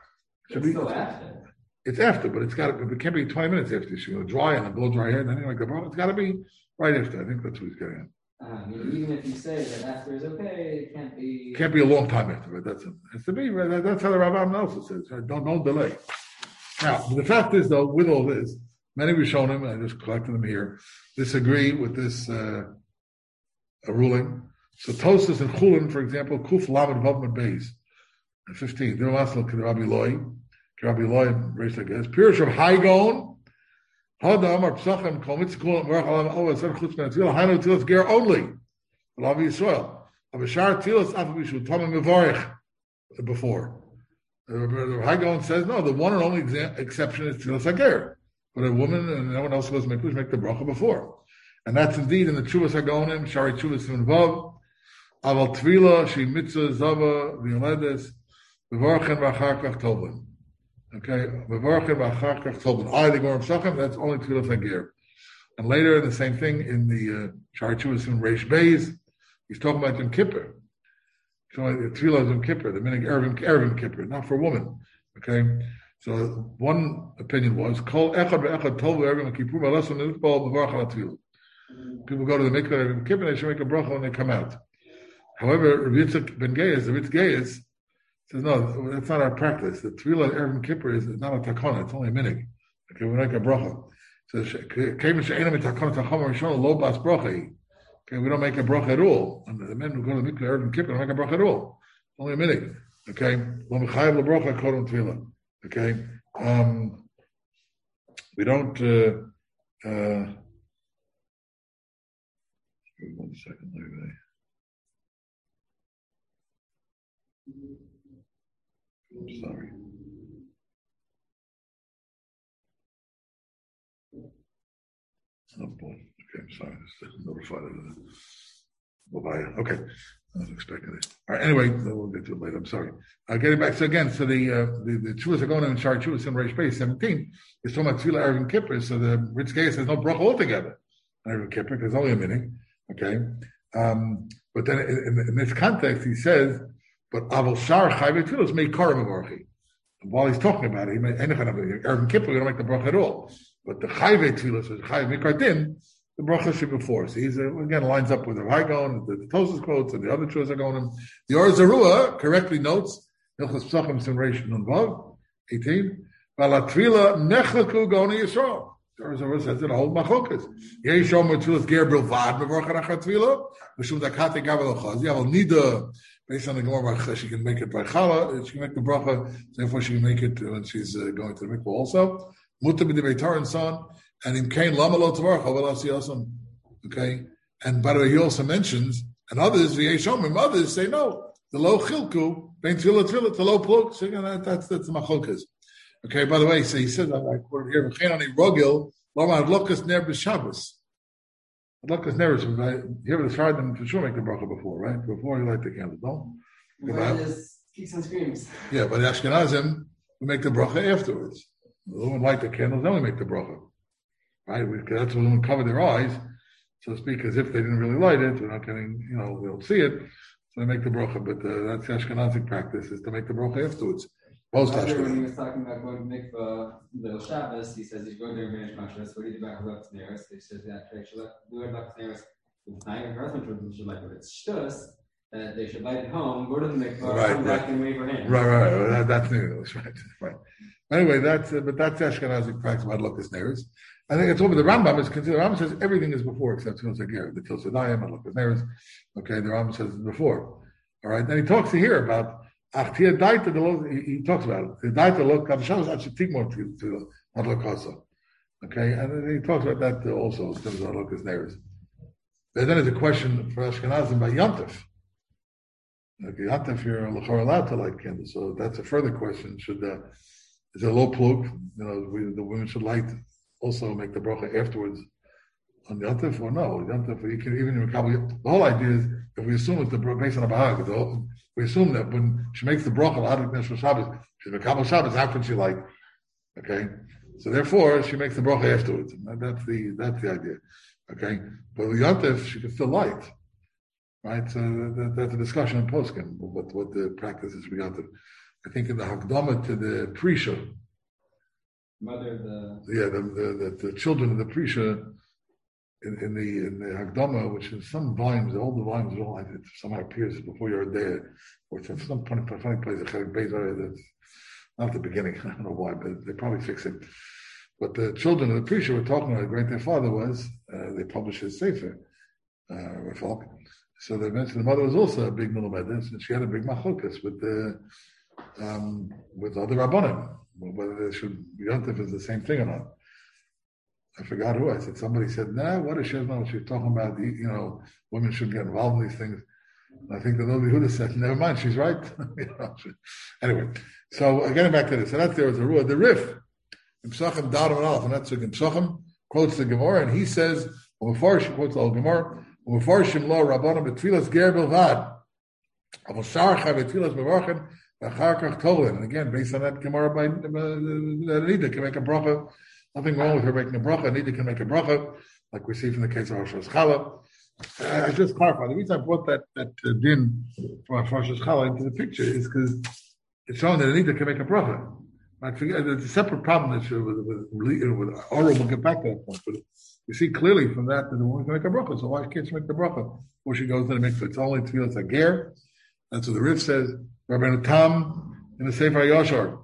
It's after, but it can't be 20 minutes after. She's going to dry and blow dry hair and anything like that. It's got to be right after. I think that's what he's getting at. Even if you say that after is okay, it can't be a long time after. Right? That's it. Has to be. Right? That's how the Rambam also says. Right? Don't delay. Now, the fact is, though, with all this, many Rishonim, I just collected them here, disagree with this ruling. So Tosas and Chulin, for example, Kuf Lamed Vavman Beis, 15. They're also to Rabbi Loi, raised like this. Pirush of Haigon. Hadam or Psachim Kol Mitzkul Merach Alam Ola Ser Chutz Ben Tzilah Hainu Tzilas Ger only. Lavi Yisrael. Avishar Tzilas Afavishu Tamim Mevarich before. The High Gaon says no. The one and only exception is Tfilas Hager. But a woman and no one else goes to make the bracha before, and that's indeed in the Chuvas Hagonim, Shari Chuvas Vav, Aval Tvila She Mitzvah Zava V'Yoledes V'Varchen V'Achar Kach Tobin. Okay, V'Varchen V'Achar Kach Tobin. The Gorim Sachem. That's only Tfilas Hager. And later, the same thing in the Shari Chuvas Reish Beis. He's talking about Yom Kippur. So the Tefillah is Yom Kippur, the meaning Erevim Kippur, not for a woman. Okay, so one opinion was Kol Echad Be'Echad Tov Erevim Kippur V'Alason Nitbal B'Varach Al Tefillah. People go to the mikveh Erevim Kippur, they should make a bracha when they come out. However, Rav Yitzchak Ben Geyes, the Ritz Geyes, says no, that's not our practice. The Tefillah Erevim Kippur is not a takana; it's only a minig. Okay, we make a bracha. So Kevin She'enam Takana Tachama Rishon Lo Bas Bracha. Okay, we don't make a bracha at all. And the men who go to the mikveh Erevim Kippur don't make a bracha at all. Only a minute. Okay, lo mechayev lebracha kodem tefillah. Okay, we don't. 1 second, I'm sorry. Oh boy. Okay, I'm sorry. This is notified of the okay. I was expecting it. All right. Anyway, we'll get to it later. I'm sorry. Getting back. So again, so the Chuvas Hagonim and Shari Chuvas in Reish Beis 17 is talking about Tefillah Erevim Kippur. So the Ritz Geyes says no bracha altogether on Erevim Kippur. There's only a meaning. Okay. But then in this context, he says, but Aval Shar Chayvei Tefillah may karam avarchi. While he's talking about it, he may Erevim Kippur. We don't make the bracha at all. But the Chayvei Tefillah says Chayvei Mikardin. The bracha should be before. So he's again lines up with the High Gaon, the Tosas quotes, and the other Chuvas Hagonim. The Or Zarua correctly notes Hilchos Pesachim Simreish Nun Vav 18. Valatvila nechlaku goni Yisrael. The Or Zarua says it a whole machokas. Yeshom Tfilas Ger Bilvad Mevorcha Nachar Tvila. Mishum Dakate Gavel Chaz. Yavel Nida. Based on the Gemara, she can make it by Chala. She can make the bracha. Therefore, she can make it when she's going to the mikvah also. Muta b'di Beitar and son. And in Cain Lama Lo Tavarcha Velasiyasam. Okay. And by the way, he also mentions, and others, V'yeshomim, others say no. The low chilku, bein tefillah, the low plug. So that's the machokas. Okay. By the way, so he said, I quote here, V'chein ani rogil, lama adlokas ner b'Shabbos. Adlokas ner is, you ever tried them for sure make the bracha before, right? Before you light the candle, don't? Just kicks and screams. Yeah, but the Ashkenazim, we make the bracha afterwards. The women light the candles, then we make the bracha. Right? That's when women cover their eyes, so to speak, as if they didn't really light it. They're not getting, we don't see it. So they make the bracha. But that's the Ashkenazic practice, is to make the bracha afterwards. Post Ashkenaz. When he was talking about going to mikvah the Shabbos, he says he's going to Rebbeinu Mashras. What do you do back left nearest? He says that they should do it back nearest. With time, her husband should like it. It's shtus that they should light it home, go to the mikvah, come back and wave her hand. Right. That's new. That's right. Anyway, that's Ashkenazic practice about Lukas Neres. I think it's over. The Rambam is considered. The Rambam says everything is before except Tfilas Hager, the Tilsadayim and Lukas Neres. Okay, the Rambam says it's before. All right. Then he talks here about Achtia Daita. He talks about it. The Daita Lok Kavshavas actually take more to Hadlokasa. Okay, and then he talks about that also in terms of Lukas Neres. Then there's a question for Ashkenazim about Yantif. Okay, Yantif, you're allowed to light candles, so that's a further question. Should is a low plug? The women should light. Also make the bracha afterwards on the Yantif, or no? Yantif, you can even the whole idea is, if we assume it's based on a bahag, we assume that when she makes the bracha Hadik Neshul Shabbos, she's Mekabel Shabbos. How can she light? Okay, so therefore she makes the bracha afterwards. That's the idea. Okay, but with Yantif she can still light, right? So that's a discussion in Poskim. What the practice is with Yantif. I think in the Hakdama to the Prisha. The children of the Prisha in the Hagdama, which in some volumes, all the volumes, it somehow appears before you're there, or it's some funny place, that's not the beginning. I don't know why, but they probably fix it. But the children of the Prisha were talking about how great their father was. They published his Sefer, Rafalk. So they mentioned the mother was also a big Mulumedes, and she had a big machokas with other Rabbanim. Whether they should be Yontif is the same thing or not. I forgot who I said. Somebody said, what does she know what she's talking about? Women shouldn't get involved in these things. I think the Novi Huda said, never mind, she's right. Anyway, so getting back to this, so that's there was a rule. The Rif, Psachim Darim and Aleph, and that's in Psachim, quotes the Gemara, and he says, Umefarish quotes the whole Gemara, Umefarishim lo Rabbanim betfilas ger bilvad, Avol Sharcha betfilas mevarchen, V'achar kach tolin. And again, based on that Gemara by Nida can make a bracha. Nothing wrong with her making a bracha. Nida can make a bracha, like we see from the case of Rosh Hashanah. I just clarify. The reason I brought that din from Rosh Hashanah into the picture is because it's showing that Nida can make a bracha. I forget, there's a separate problem with Oral. We'll get back to that point, but you see clearly from that the woman can make a bracha. So why can't she make the bracha before she goes to the mikveh? It's only tefillas hager. That's what the Rif says. Rabbeinu Tam in the Sefer Yoshar.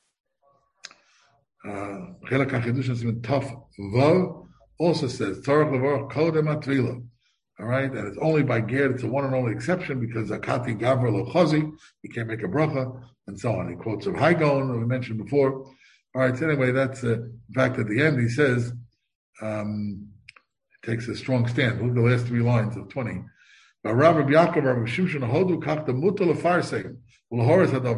Chelak HaChidush in Taf Vav also says Torah Levorach Kodem Atvila. All right, and it's only by ger. It's a one and only exception because Zakati Gavra Lo Chazi, he can't make a bracha, and so on. He quotes of Haigon that we mentioned before. All right, so anyway, that's in fact at the end he says he takes a strong stand. Look at the last 3 lines of 20. Rabbi Yaakov, Rabbi Shimshon Hodu Kach the Mutal of Farseim. He says a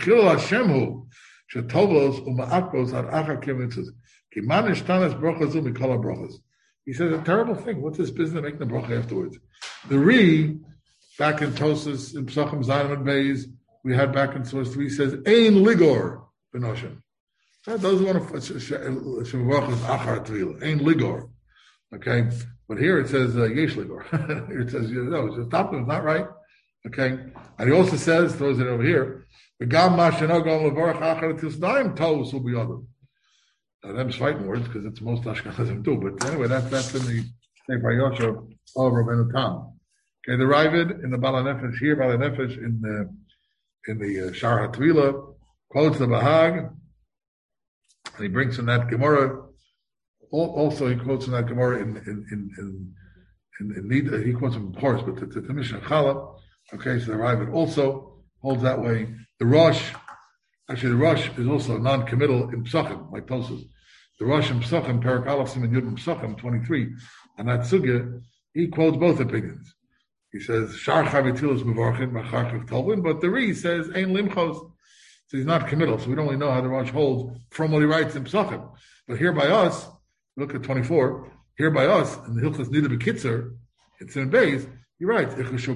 terrible thing. What's this business of making the bracha afterwards? The Ri, back in Tosas, in Psachim Zayin and Beis, we had back in source 3, says, Ein Ligor, Benoshim. Those want to, Achar Tvila, Ein Ligor. Okay? But here it says, Yesh Ligor. Here it says, no, it's top it's not right. Okay, and he also says, throws it over here, now them's fighting words because it's most Ashkenazim too, but anyway, that's in the Sefer Yosher of Rabbeinu Tam. Okay, the Ravid in the Bala Nefesh here, Bala Nefesh in the Shar HaTvila, quotes the Bahag, and he brings in that Gemara. Also, he quotes in that Gemara in Nida, he quotes him in Horus, but the Mishnah Challah. Okay, so the Ravid also holds that way. The Rosh is also non-committal in Psachim, like Tosas. The Rosh in Psachim, Perak Aleph Siman Yud in Psachim 23, and that Sugya, he quotes both opinions. He says, Shar Chavitilos Mevarchin, Machar Tolvin, but the Ri says, Ein Limchos. So he's not committal, so we don't really know how the Rosh holds from what he writes in Psachim. But here by us, look at 24, here by us, in the Hilchos Nida B'Kitzer, it's in Beis, he writes, when she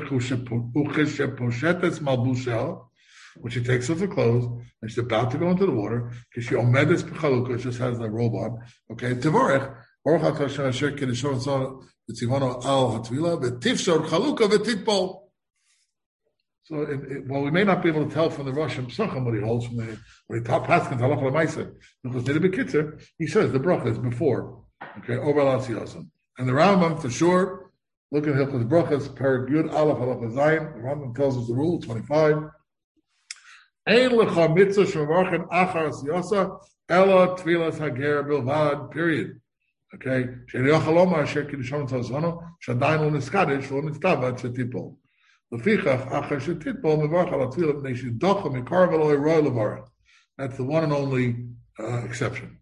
takes off her clothes and she's about to go into the water, because she omedes b'chalukah, just has the robe on. Okay, Tevorech, Baruch HaKadosh Asher Kedishon Tzon V'tzivano Al HaTvila V'tifshor Chalukah V'titpol. So, well, we may not be able to tell from the Rosh Psachim what he holds from when he taught Paskins Halach L'Maisa. Because Nida B'Kitzer, he says the bracha is before. Okay, over Al Asiyasim. And the Rambam for sure. Look at Hilchos Brachas, Perek Yud Aleph Halacha Zayin. The Rambam tells us the rule, 25. Ein lecha mitzvah shemarchen achar siyasa ela tfilas hager bilvad. Period. Okay. She'niyachal omar asher kiddushon tzazano shadayin lo niskadish lo nitztavad shetipol. Lefichach achar shetipol mevarch ala tfilah b'nei shidocha mikar v'lo roy levarach. That's the one and only exception.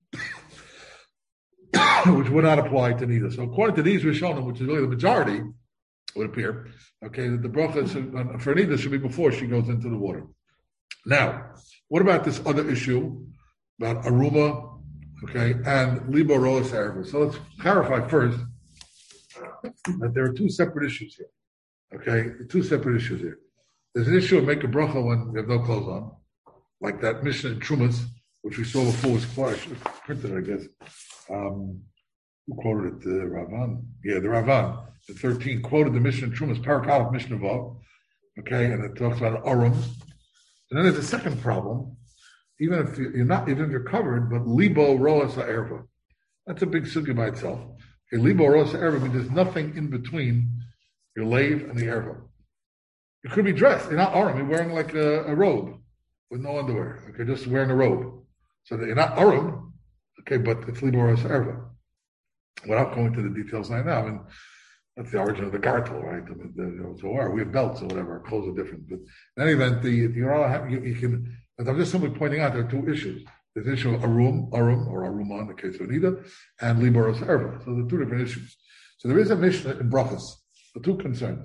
Which would not apply to neither. So according to these Rishonim, which is really the majority, would appear, okay, that the bracha for neither should be before she goes into the water. Now, what about this other issue about aruma, okay, and libo roas arva? So let's clarify first that there are 2 separate issues here. Okay, 2 separate issues here. There's an issue of make a bracha when you have no clothes on, like that Mishnah in Trumas, which we saw before was printed, I guess. Who quoted it? The Ravan. Yeah, the Ravan. The 13 quoted the Mishnah in Trumas, Parak Aleph Mishnah Vav. Okay, and it talks about Arum. And then there's a second problem. Even if you're covered, but libo roas ha'erva. That's a big sugya by itself. Okay, libo roas ha'erva means there's nothing in between your lave and the erva. You could be dressed. You're not arum. You're wearing like a robe with no underwear. Okay, just wearing a robe. So that you're not arum. Okay, but it's libo roas ha'erva. Without going to the details right now, and that's the origin of the gartel, right? So we have belts or whatever. Our clothes are different, but in any event, you can. As I'm just simply pointing out, there are 2 issues. There's the issue of arum or aruma in the case of Anida, and libo roas ha'erva. So there are 2 different issues. So there is a Mishnah in Brachas, the 2 concerns.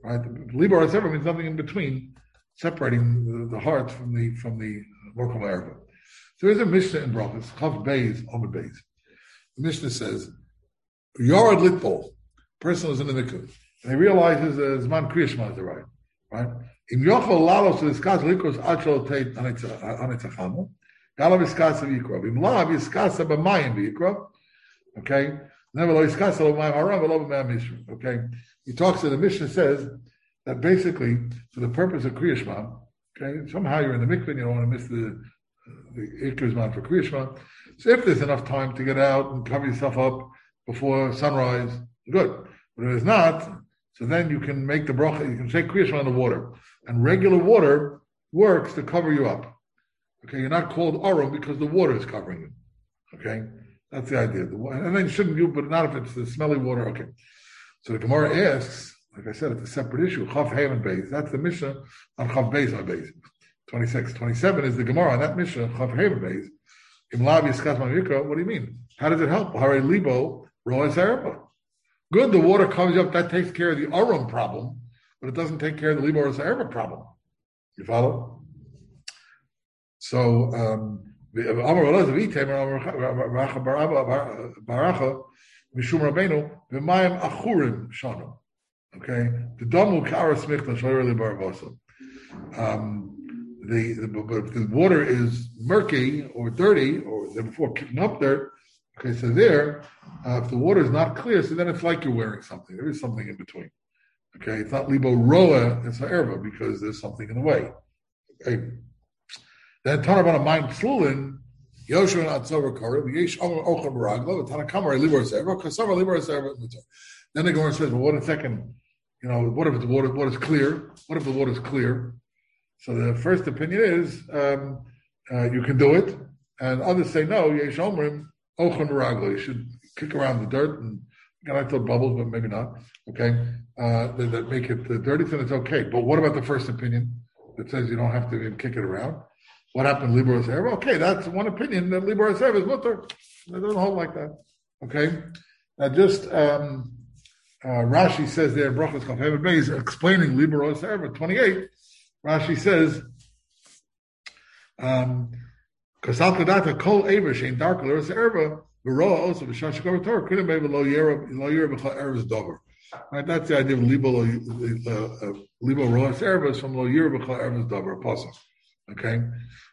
right? Libor Sever means nothing in between, separating the heart from the Morkel Erva. So there's a Mishnah in Brachos, Chav Beis, Amud Beis. The Mishnah says, Yorad Litpol, person was in the mikveh, and he realizes Zman Kriya Shema is right? Im Yochel Lalos to discuss Likros Achol Teit Anitzachamo, Galav Iskasa V'Yikra, Im Lav Iskasa B'Mayim V'Yikra, okay? Never lo Iskasa L'Mayim Haram, V'lo B'Mayim Mishra, okay? He talks to the Mishnah says that basically, for the purpose of Kriya Shema, okay, somehow you're in the mikveh and you don't want to miss the Ikra Zman for Kriya Shema. So if there's enough time to get out and cover yourself up before sunrise, good. But if it's not, so then you can make the bracha, you can say Kriya Shema in the water. And regular water works to cover you up. Okay, you're not called Arum because the water is covering you. Okay, that's the idea. And then shouldn't you, but not if it's the smelly water. Okay. So the Gemara asks, like I said, it's a separate issue. Chav Haven Beis. That's the Mishnah on Chav Beis on Beis. 26. 27 is the Gemara on that Mishnah, Chav Haven Beis. Imlav Yiskas Mamikra. What do you mean? How does it help? Hare Libo Roa Sarapa. Good, the water covers you up. That takes care of the Arum problem, but it doesn't take care of the Libo Roa Sarapa problem. You follow? So, Amar Elaz of Item, Baracha, Mishum Rabbeinu, V'mayim Achurim Shanu. Okay? The Damu Kara Smichta Shloireli Baravasa. The water is murky or dirty, or before kicking up dirt. Okay, so there, if the water is not clear, so then it's like you're wearing something. There is something in between. Okay, it's not libo roa, it's ha'erva, because there's something in the way. Okay. Then Tanarabana Mayim Tzlulin, Yoshua and Atzover Korah, Yesh Omer Ochel Baraglo, Tanakamar Libor Sever, Kasavar Libor Sever. Then the Gemara says, well, what a second, what if the water is clear? What if the water is clear? So the first opinion is you can do it, and others say no. Yesh Omrim Ochel Baraglo. You should kick around the dirt, and again, I thought bubbles, but maybe not. Okay, that make it dirty, then it's okay. But what about the first opinion that says you don't have to even kick it around? What happened, Libor Sever? Okay, that's one opinion, that Libor Sever is mutter. It doesn't hold like that. Okay? Now just, Rashi says there, Brachos Chav Haven Beis, explaining Libor Sever, 28, Rashi says, Kasal Kadata Kol Ever Shein Dark Libor Sever, V'roa also V'shash Shekor Torah, Couldn't be Lo Yera B'chal Eretz Dover. Right, that's the idea of Libor Roa Sever is from Lo Yera B'chal Eretz Dover, Apostle. Okay.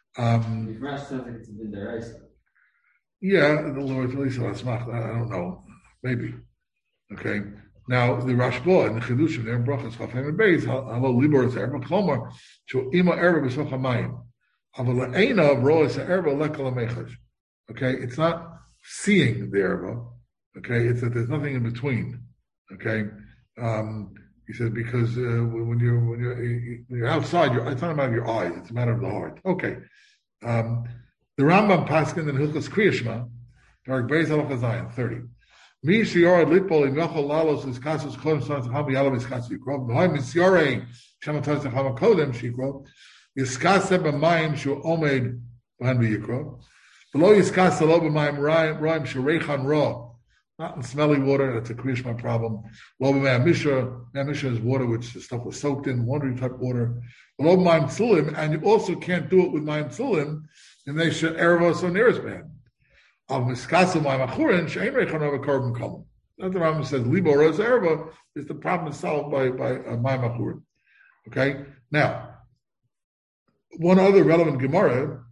Yeah, the Lord release I don't know. Maybe. Okay. Now the Rashba and the Chidushim there in Brachos Chav Haven Beis, Halo Libor Zerba Klomer, Shu Ima Erba B'Soch HaMayim. Aval Eina Roa Zerba Lekal HaMechaj. Okay, it's not seeing the Erba. Okay, it's that there's nothing in between. Okay. He said because when you're outside, it's not a matter of your eyes; it's a matter of the heart. Okay. The Rambam Paskin in Hilchos Kriya Shema, Parak Beis Halacha Zayin 30. Mi shiyorad litpol im yochol lalos iskasus kodem son tzacham yalav iskasus yikrov. V'hoi misyorei shematos tzacham kodem shikrov. Yiskasa b'mayim shu omed b'han v'yikrov. V'lo yiskasa lo b'mayim roim shu reichan ro. Not in smelly water, that's a Kriya Shema problem. Lo b'mayim mishra is water which the stuff was soaked in, wandering type water. Lo b'mayim tzulim, and you also can't do it with mayim tzulim, and they should erva so near as bad. Of miskasu mayim achurin, she'ein reichan of a korban kolum. That's the Rambam says, libo roz erva is the problem solved by mayim achurin. Okay? Now, one other relevant Gemara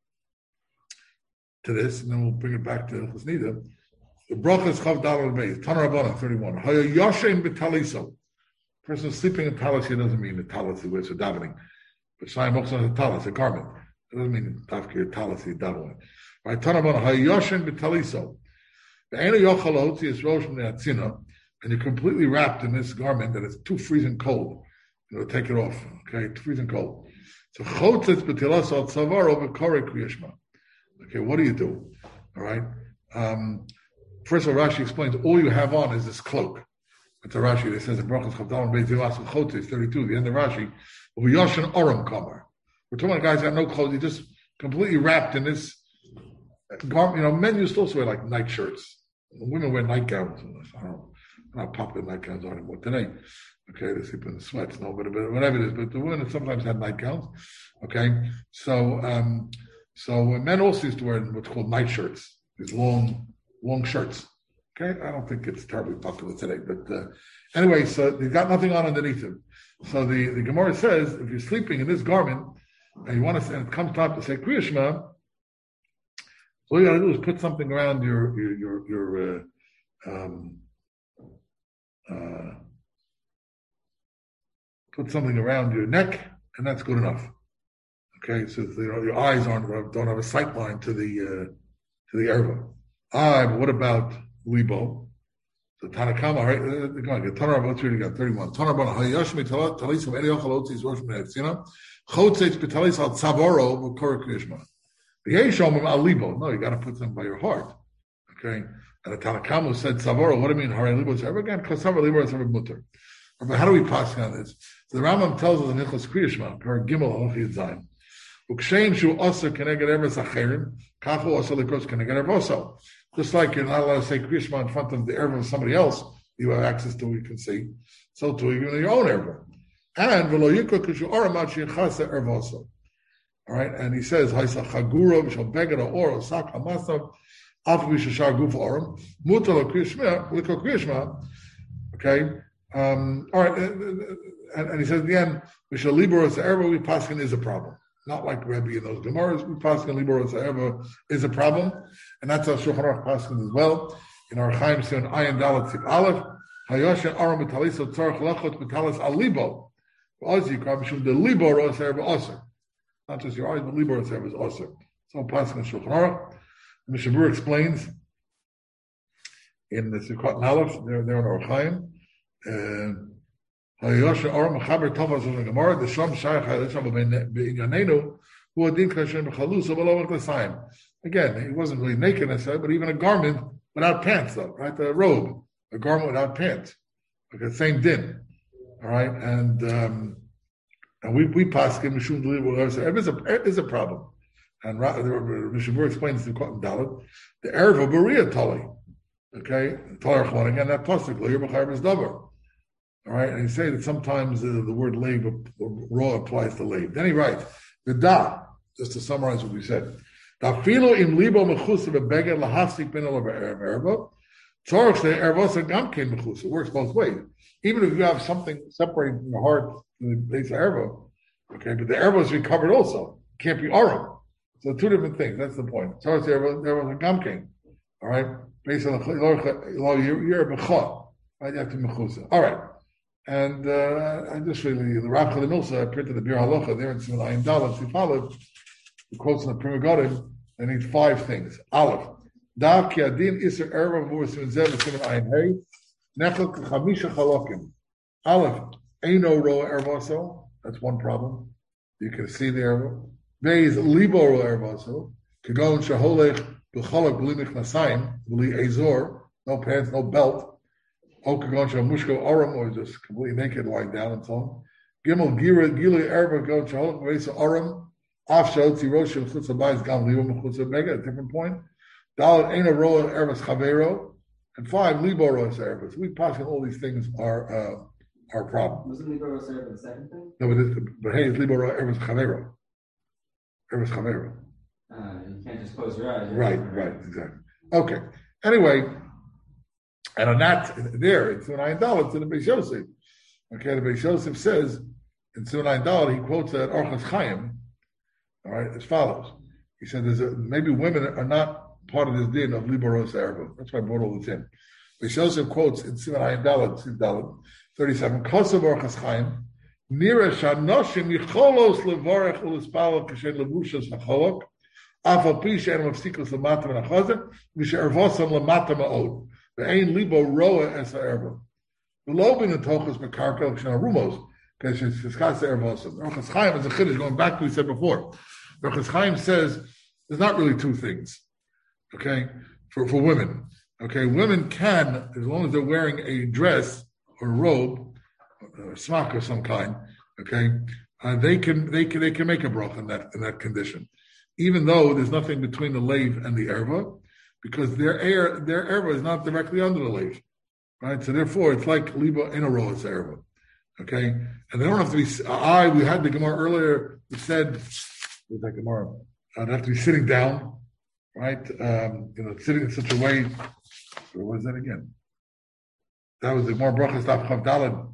to this, and then we'll bring it back to Hilchos Nida. The Brachos Chav Daled Beis, Tanur Rabbanan 31. Haya Yoshem b'taliso. Person sleeping in talis here doesn't mean the talis he wears for davening. But Shayim also has a talis, a garment. It doesn't mean tafki talis he davening. Right? Tanur Rabbanan Haya Yoshem b'taliso. The Eina Yochalot is rosh from the Atzina, and you're completely wrapped in this garment that is too freezing cold. Take it off. Okay, too freezing cold. So chotzes b'tilas al tzavar over korei Kriya Shema. Okay, what do you do? All right. First of all, Rashi explains all you have on is this cloak. It's a Rashi that says in Brachos Chav Daled Beis Zilas Chotes 32. The end of Rashi, Yoshin Aram Kamar. We're talking about guys that have no clothes. You're just completely wrapped in this garment. Men used to also wear like night shirts. Women wear nightgowns. I don't know how popular nightgowns are anymore today. Okay, they sleep in sweats, no, but whatever it is. But the women sometimes had nightgowns. Okay, so men also used to wear what's called night shirts, these long shirts. Okay, I don't think it's terribly popular today, but anyway, so they've got nothing on underneath them. So the Gemara says, if you're sleeping in this garment and you want to, and it comes time to say Kriya Shema, all you got to do is put something around put something around your neck, and that's good enough. Okay, so your eyes don't have a sight line to the erva. But what about libo? So Tanakama, right? Go on, Tanarabah, let's read it again. 31. Tanarabah, Hayashmi Talis of Eliach Halotzis Rosh Menetzina, Chotzets Betalis al Tzavoro V'Kor Krishma. The Yeshomim al libo. No, you got to put them by your heart. Okay, and the Tanakama said Tzavoro. What do you mean? Hare libo is ever again? Because Tzavor libo is ever mutter. But how do we pass on this? So the Rambam tells us in Hilchos Kriya Shema, Per Gimel Halachi Zayin. Ukshein shu oser keneged eres acherim, kachu oser likros keneged ervoso. Just like you're not allowed to say Kriya Shema in front of the erva of somebody else, you have access to, you can see. So too, even your own erva. And v'lo yikro kishu oramat sheyachasa ervoso. All right, and he says, Haisa chaguro v'shal beged ha'or osak ha'masav af v'shashar guf ha'orim mutar l'Kriya Shema. Okay. All right, and he says at the end, Mishal Liboros Erva, we paskin is a problem. Not like Rebbe in those Gemaras, we paskin Liboros Erva is a problem, and that's how Shulchan Aruch paskin as well. In our Chaim Sion Ayin Dalet Sif Aleph, Hayoshen Aram Betaliso Tzarech Lachot Betalis Al Libo, Ozi Krab Mishum the Liboros Erva Oser. Not just your eyes, but Liboros Erva is Oser. So paskin Shulchan Aruch. Mishabur explains in the Sukkot Aleph, they're in our Chaim. Again, it wasn't really naked necessarily, but even a garment without pants, though, right? A robe, a garment without pants, okay, same din, all right? And we pass him is a problem, and Mishabur explains the Kotan Dalet, the erva beria tali, okay, talar again that pasuk l'ir b'chayr b'zdavar. All right, and he say that sometimes the word leiv raw applies to leiv. Then he writes, the da, just to summarize what we said, da filo im libo mechus bebeged lahafsik bin olav erva, tzorach se ervos gamkein mechus. It works both ways. Even if you have something separating from the heart from the base of erva, okay, but the erva is recovered also. It can't be aram. So two different things. That's the point. Tzorach se ervos gamkein. All right, based on the yer b'cha, right? You have to mechus. All right. And I just really, the Rav Chaim Milsa printed the Bir Halacha there in Simon Ayin Dalet Sif Aleph. He quotes in the Prima Godim, they need 5 things. Aleph, Da ki adin iser erva v'ur Simon Zeh v'Simon Ayin Hey, nechel k'chamisha chalokim. Aleph, eino roa ervaso, that's one problem. You can see the erva. Beis libo roa ervaso, kagon shaholech b'cholok b'limich nasayim, b'li ezor, no pants, no belt. Mushko Aram, or just completely naked, lying down and so on. Gimel Gira Gila Erba go Chaholok Vesa Aram, Afshot Rosh Chutz Abayis Gam Libo Mechutz Mega, a different point. Dalet Eina Roa Ervas Chavero, and 5 Libo Roas Ervas. We pass on all these things are problem. Wasn't Libo Roas Erva the second thing? No, but hey, it's Libo Roa Ervas Chavero. Ervas Chavero. You can't just close your eyes. Right, exactly. Okay. Anyway. And on that, there, in Sunan Dalet, to the Beis Yosef. Okay, the Beis Yosef says, in Sunan Dalet, he quotes that Orchos Chaim, all right, as follows. He said, maybe women are not part of this din of Liboros Erva. That's why I brought all this in. Beis Yosef quotes in Sunan Dalet, 37, Kosav Orchos Chaim, Nira Shanoshim Yicholos Levorech Ulispalo Kashen Levushas Nacholok, Afal Pisha and Mafsikus Lamatam and Achazim, Misha Ervosam Lamatam Ma'od. The ain libo roa as erva. The lobing and tochas mekarkel kshana rumos because it's discussed the ervos. Orchos Chaim is a chiddush going back to what we said before. Orchos Chaim says there's not really 2 things. Okay, for women. Okay, women can, as long as they're wearing a dress or a robe, or a smock of some kind. Okay, they can make a bracha in that condition, even though there's nothing between the leiv and the erva. Because their erva is not directly under the leaf, right? So therefore, it's like liba in a row as erva. Okay, and they don't have to be. We had the Gemara earlier. We said with that Gemara, they have to be sitting down, right? Sitting in such a way. What was that again? That was the more brachas daf chav daled.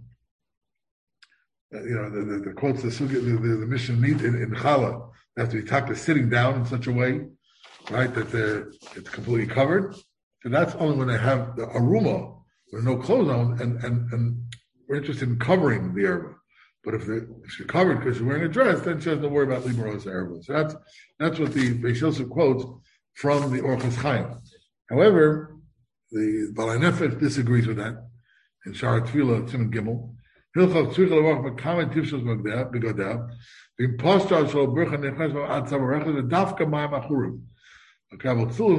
The quotes the mission need in Chala. They have to be sitting down in such a way, right, that it's completely covered. So that's only when they have the aruma, with no clothes on, and we're interested in covering the erva. But if you're covered because you're wearing a dress, then she doesn't worry about liberos erva. So that's what the Beis Yosef quotes from the Orchos Chaim. However, the Balei Nefesh disagrees with that in Shara Tefillah Siman Gimel. Hilchot tzricha levach b'kamet tifshos b'godeh v'impostar shel bercha nechnes ad savarechas v'dafka ma'am achurim. Okay,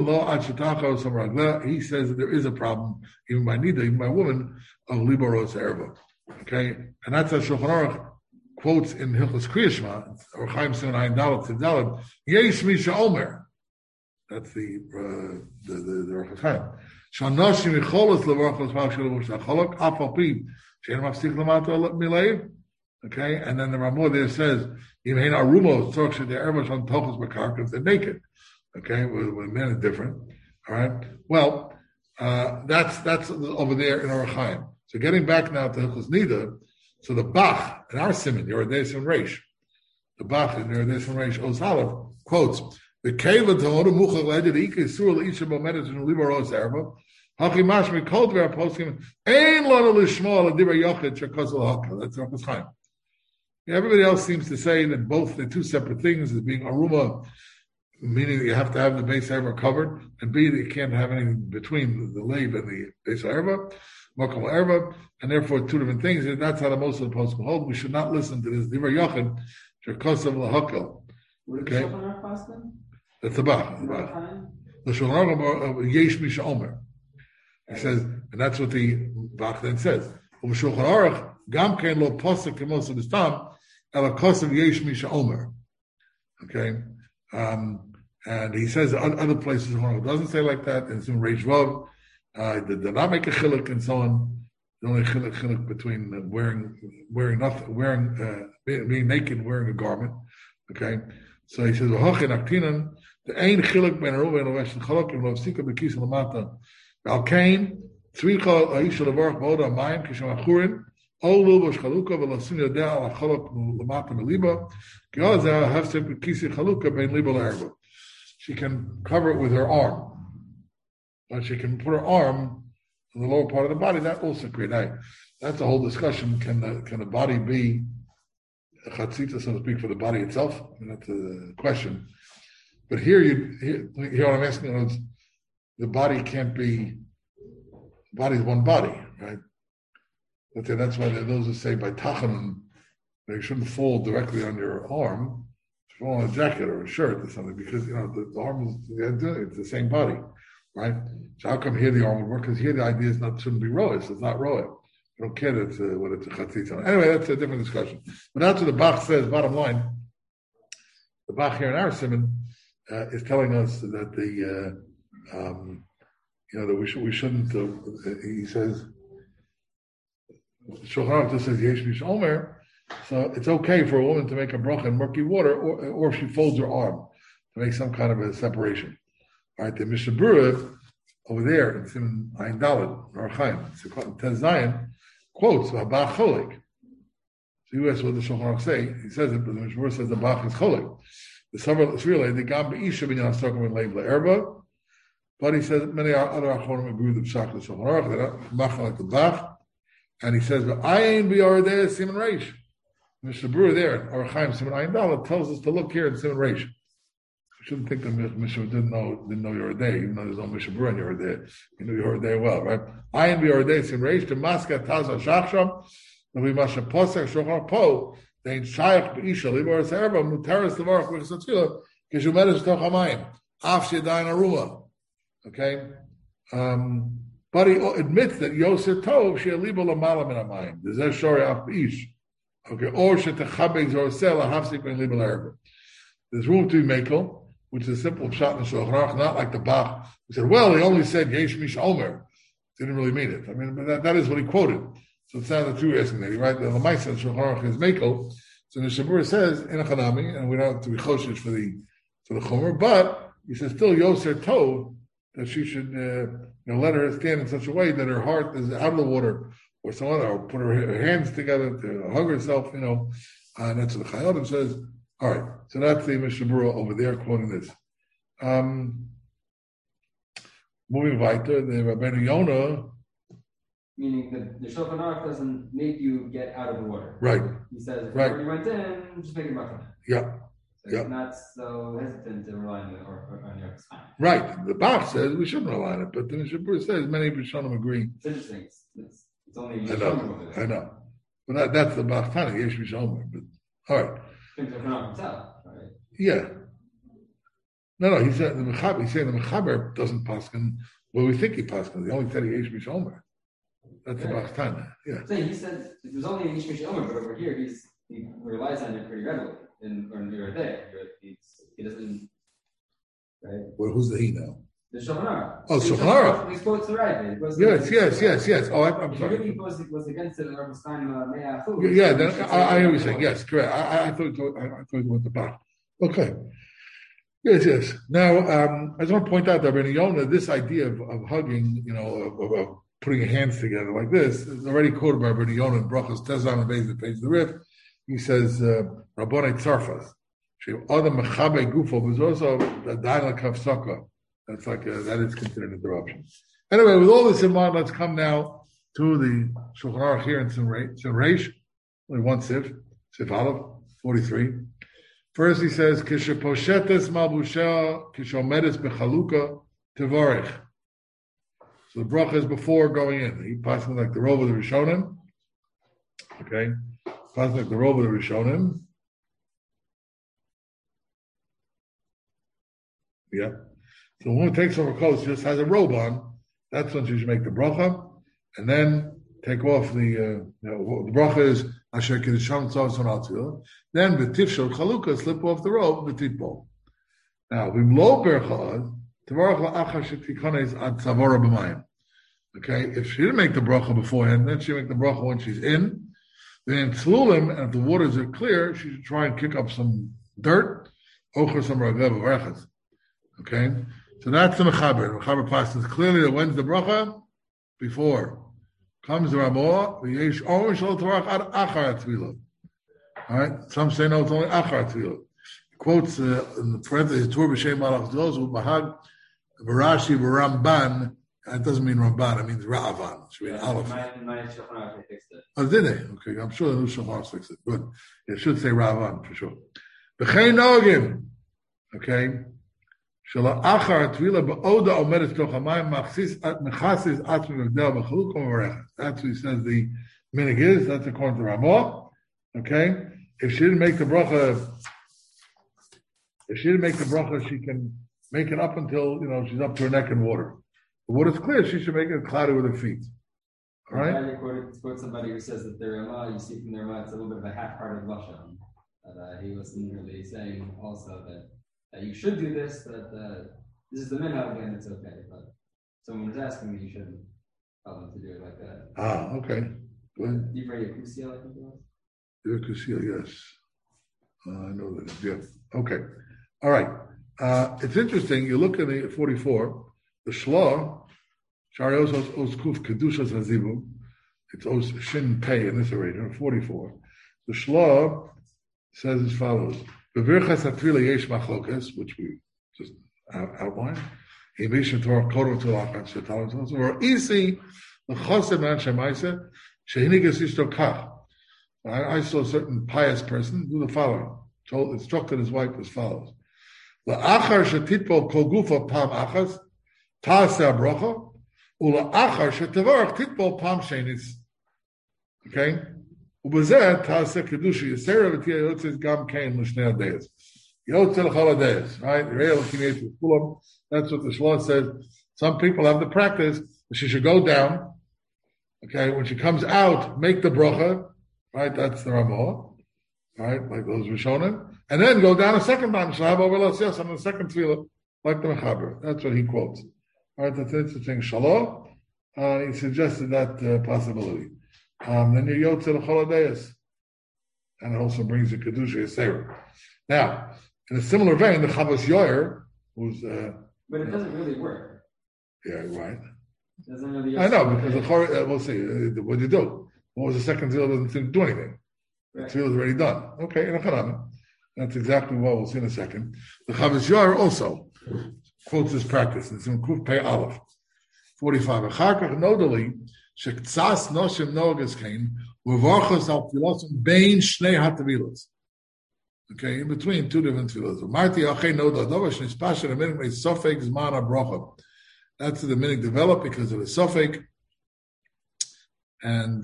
he says that there is a problem, even by Nida, even by woman, of Liboros Erva. Okay, and that's as Shulchan Aruch quotes in Hilchos Kriya Shema, or Chaim Siman Ayin Dalet Tzedalad, Yesh Misha Omer. That's the Orchos Chaim. Shanoshim Yicholos Levorchos V'Avshel V'Shalcholok Afal Pi Shein Mafsik L'Mato Mileiv. Okay, and then the Ramah there says, Yimhein Arumos Tzorch Shedei Erva Shon Tochos B'Kark, if they're naked. Okay, with men are different. All right. Well, that's over there in Orach Chaim. So getting back now to Hilchos Nida, so the Bach in our Siman, Yerodei Siman Reish, the Bach in Yerodei Siman Reish Ozalav quotes the Keva Tohodu Muchal Ledid Ike Sur Leisha Bomedet and Libaros Erva Haki Mashmi Kol Dver Poskim Ein Lana Lishma Ladibra Yochid Shekosel Hakal. That's Orchos Chaim. Everybody else seems to say that both the two separate things as being Aruma, meaning that you have to have the base erva covered, and B, that you can't have anything between the lave and the base erva, makam erva, and therefore two different things. And that's how the most of the poskim hold. We should not listen to this divrei yochid shekosav lahakal. Okay, that's the bach. The Shulchan Aruch yesh misha omer. He says, and that's what the bach then says. Shulchan Aruch gam kein lo posek kemosav istam ela kosav yesh misha omer. Okay. And he says other places it doesn't say like that. And some Reish Vav, did not make a chiluk and so on. The only chiluk between wearing nothing, being naked, and wearing a garment. Okay, so he says v'hochin aktinan the ein chiluk ben aruva and lovesh chalok and lovsika bekis lamata alkain tzricha aisha levarach b'oda mayim kisham achurin all lubosh chaluka v'lasim yodeh al chalok lamata meliba ki'azah hafsek bekisi chaluka ben liba le'erba. She can cover it with her arm, but she can put her arm in the lower part of the body. That also creates. That's a whole discussion. Can the body be a chatzita, so to speak, for the body itself? I mean, that's a question. But here what I'm asking is, the body can't be. The body is one body, right? That's why those who say by tachanun, they shouldn't fall directly on your arm. On a jacket or a shirt or something, because the arm is it's the same body, right? So how come here the arm would work? Because here the idea is shouldn't be roes. It's not roe. I don't care that whether it's a chatzitza. Anyway, that's a different discussion. But that's what the Bach says. Bottom line, the Bach here in our Siman is telling us that that we shouldn't. He says, Shulchan Aruch just says yesh mish omer. So it's okay for a woman to make a bracha in murky water, or if she folds her arm to make some kind of a separation. All right, the Mishnah Berurah over there in Siman Ayin Dalet Orach Chaim, Tez Zayin, quotes Bach Cholik. So you ask what the Shulchan Aruch say. He says it, but the Mishnah Berurah says the Bach is Cholik. The Savar Tzrila the Gam Beisha Binyan Hastokim and Leiv LeErba, but he says many other Achronim agree with the Psak of the Shulchan Aruch. They're not Machal like the Bach, and he says, "But Ayin B'Yardeh Siman Reish." Mishnah Berurah there, Orach Chaim Siman Ayin Dalet tells us to look here in Siman Reish. You shouldn't think that Mishnah didn't know Yerodei, even though there's no Mishnah Berurah in Yerodei. You knew Yerodei well, right? Ayin B'Yardeh Siman Reish to Maska Taza Shachsham, and we must posek Shulchan Po. They Shaykh B'Isha Libar Serba Mutaris Levarach V'Chatzila Kishumedes Toch Hamayim Af Shedayin Aruma. Okay, but he admits that Yosef Tov She'Liba L'Mala Min Hamayim. There's a Shori Af B'ish. Okay, or Shetachabeg Zorsela Hafsik Ben Liba L'Erba. There's room to be makel, which is a simple shot in the Shulchan Aruch, not like the Bach who said, "Well, he only said Yesh Mish Omer." Didn't really mean it. I mean, but that is what he quoted. So it sounded two asking that, right? The Lamaisa Shulchan Aruch is Mekel. So the Shabur says in a Chanami, and we don't have to be choshish for the Chomer, but he says still Yoser Tov that she should let her stand in such a way that her heart is out of the water, or some other, or put her hands together to hug herself, and that's what the Chayotim says. All right, so that's the Mishnah Berurah over there quoting this. Moving weiter, the Rabbeinu Yonah. Meaning that the Shulchan Aruch doesn't make you get out of the water. Right. He says, if right. you already went in, just make it back in. Yeah. So he's not so hesitant to rely on your time. Right. The Bach says we shouldn't rely on it, but the Mishnah Berurah says many Rishonim agree. It's interesting. It's only I know. But that's the Bach Tani, Yesh Mishomer. But all right. Right? Yeah. No, he said the Mechaber doesn't paskin. Well, we think he paskin. He only said he Yesh Mishomer. That's the Bach Tani. Yeah. So he said it was only Yesh Mishomer, but over here he relies on it pretty readily. Or near there. He doesn't, right? Well, who's the he now? The Shulchan Aruch. Oh, Shulchan Aruch. He quotes the right. Yes. Oh, I'm sorry. He was against it, or was time Yeah, I hear you saying, yes, correct. I thought you went the back. Okay. Yes. Now, I just want to point out that Rabbeinu Yonah, this idea of hugging, of putting your hands together like this, is already quoted by Rabbeinu Yonah in Brachos Tezan and Beis, the page of the Rif. He says, Rabbonai Tzarfas. Other Mechabe Gufo was also the Daila Kavsaka. That's that is considered interruption. Anyway, with all this in mind, let's come now to the Shulchan Aruch here in Sim Reish. Only one Sif Aleph, 43. First he says, Kishe Poshetes Malbushel, Kishomedes Bechaluka Tevarech. So the bracha is before going in. He passes like the robe of the Rishonim. Okay. Passes like the robe of the Rishonim. Yeah. So when one takes off her clothes, she just has a robe on. That's when she should make the bracha, and then take off the bracha is Asher Kedisham Tzavson Atzil. Then the Tifshel Chaluka, slip off the robe, the Titbol. Now Vimlo Berchad Tavarach LaAchar Shetikanes Ad Tzavora B'Mayim. Okay, if she didn't make the bracha beforehand, then she make the bracha when she's in. Then Tzlulim, and if the waters are clear, she should try and kick up some dirt. Ochar some Ragav Varechas. Okay. So that's the Mechaber. The Mechaber passes clearly that when's the bracha? Before. Comes the Ramah, v'yesh omer shel Torah ad achar atvilah. All right? Some say no, it's only achar atvilah. Quotes in the parentheses, Tur b'shem malach zos, u'bahag, v'rashi v'ramban. That doesn't mean Ramban, it means Ra'avan. It should be an Aleph. My Shulchan Aruch fixed it. Oh, did they? Okay, I'm sure the new Shulchan Aruch fixed it. Good. It should say Ra'avan, for sure. B'chein nogim. Okay? That's what he says. The minig is. That's according to Ramah. Okay, if she didn't make the bracha, she can make it up until she's up to her neck in water. The water's clear. She should make it cloudy with her feet. All right. I quote somebody who says that the Ramah, you see from the Ramah, it's a little bit of a half-hearted lashon. That he wasn't really saying also that you should do this, but this is the minhag and it's okay. But someone was asking me, you shouldn't tell them to do it like that. Ah, okay. Good. Divrei Kusiel, I think it was. Divrei Kusiel, yes. I know that. Yeah. Okay. All right. It's interesting. You look at the 44, the Shlah, Sharios Os Kuf Kedushas Hazivu. It's Os Shin Pei in this arrangement, 44. The Shlah says as follows. B'virchas Atvilah Yesh Machlokas, which we just outlined. Or Isi L'Chosem An Shemaisa Shehinigas Ishto Kach. I saw a certain pious person do the following. Instructed his wife as follows: La'achar shetitpol kol gufa pam achas ta'aseh bracha u'la'achar shetevarach titpol pam shenis. Okay. Ubezeh ta'aseh kedushi yisera v'tiyah yotzes gam kain l'shnei adayas. Yotzeh l'chol adayas. Right. That's what the Shlah says. Some people have the practice that she should go down. Okay. When she comes out, make the bracha. Right. That's the Ramah. Right. Like those Rishonim. And then go down a second time. She'll have over yes on the second tefillah, like the Mechaber. That's what he quotes. All right. That's interesting. Shalom. He suggested that possibility. then you're Yotze L'chol HaDeis. And it also brings the Kedusha Yisera. Now, in a similar vein, the Chavos Yoyer, who's... but it doesn't really work. Yeah, right. It doesn't really... I know, because we'll see. What do you do? What was the second Tefillah? Doesn't seem to do anything. The Tefillah is already done. Okay, that's exactly what we'll see in a second. The Chavos Yoyer also quotes this practice. It's in Kuf Pei Aleph, 45. Achar nodally, shektsas noshim nogas came, uvarchos al tefillosim bein shnei hatavilos. Okay, in between two different tefillos. Marti achei noda dovash nispasher a minute may sofek zman abrocha. That's the minute developed because of the sofek. And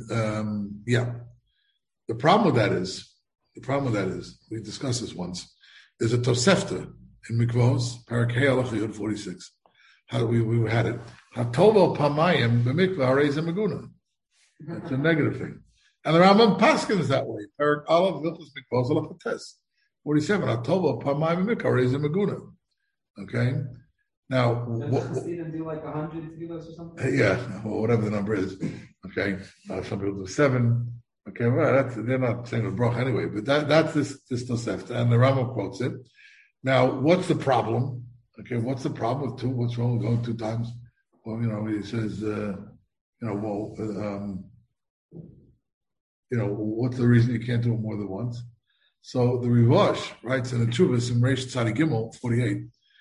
the problem with that is, we discussed this once, there's a Tosefta in Mikvos, Parak Hei Alach Yud 46. We had it. HaTovel Pamayim b'mikvah harei meguna. That's a negative thing. And the Rambam Paskins that way. Parak Aleph Vilchus Mikvos Alach Pates. 47. HaTovel Pamayim b'mikvah harei meguna. Okay? Now, does Stephen do like 100 kilos or something? Yeah, or whatever the number is. Okay, some people do 7. Okay, well, they're not saying a brach anyway, but that's this Tosefta, and the Rambam quotes it. Now, what's the problem? Okay, what's the problem with 2? What's wrong with going 2 times? Well, he says, what's the reason you can't do it more than once? So the Rivash writes in the Chuvas in Reish Tzadi Gimel 48.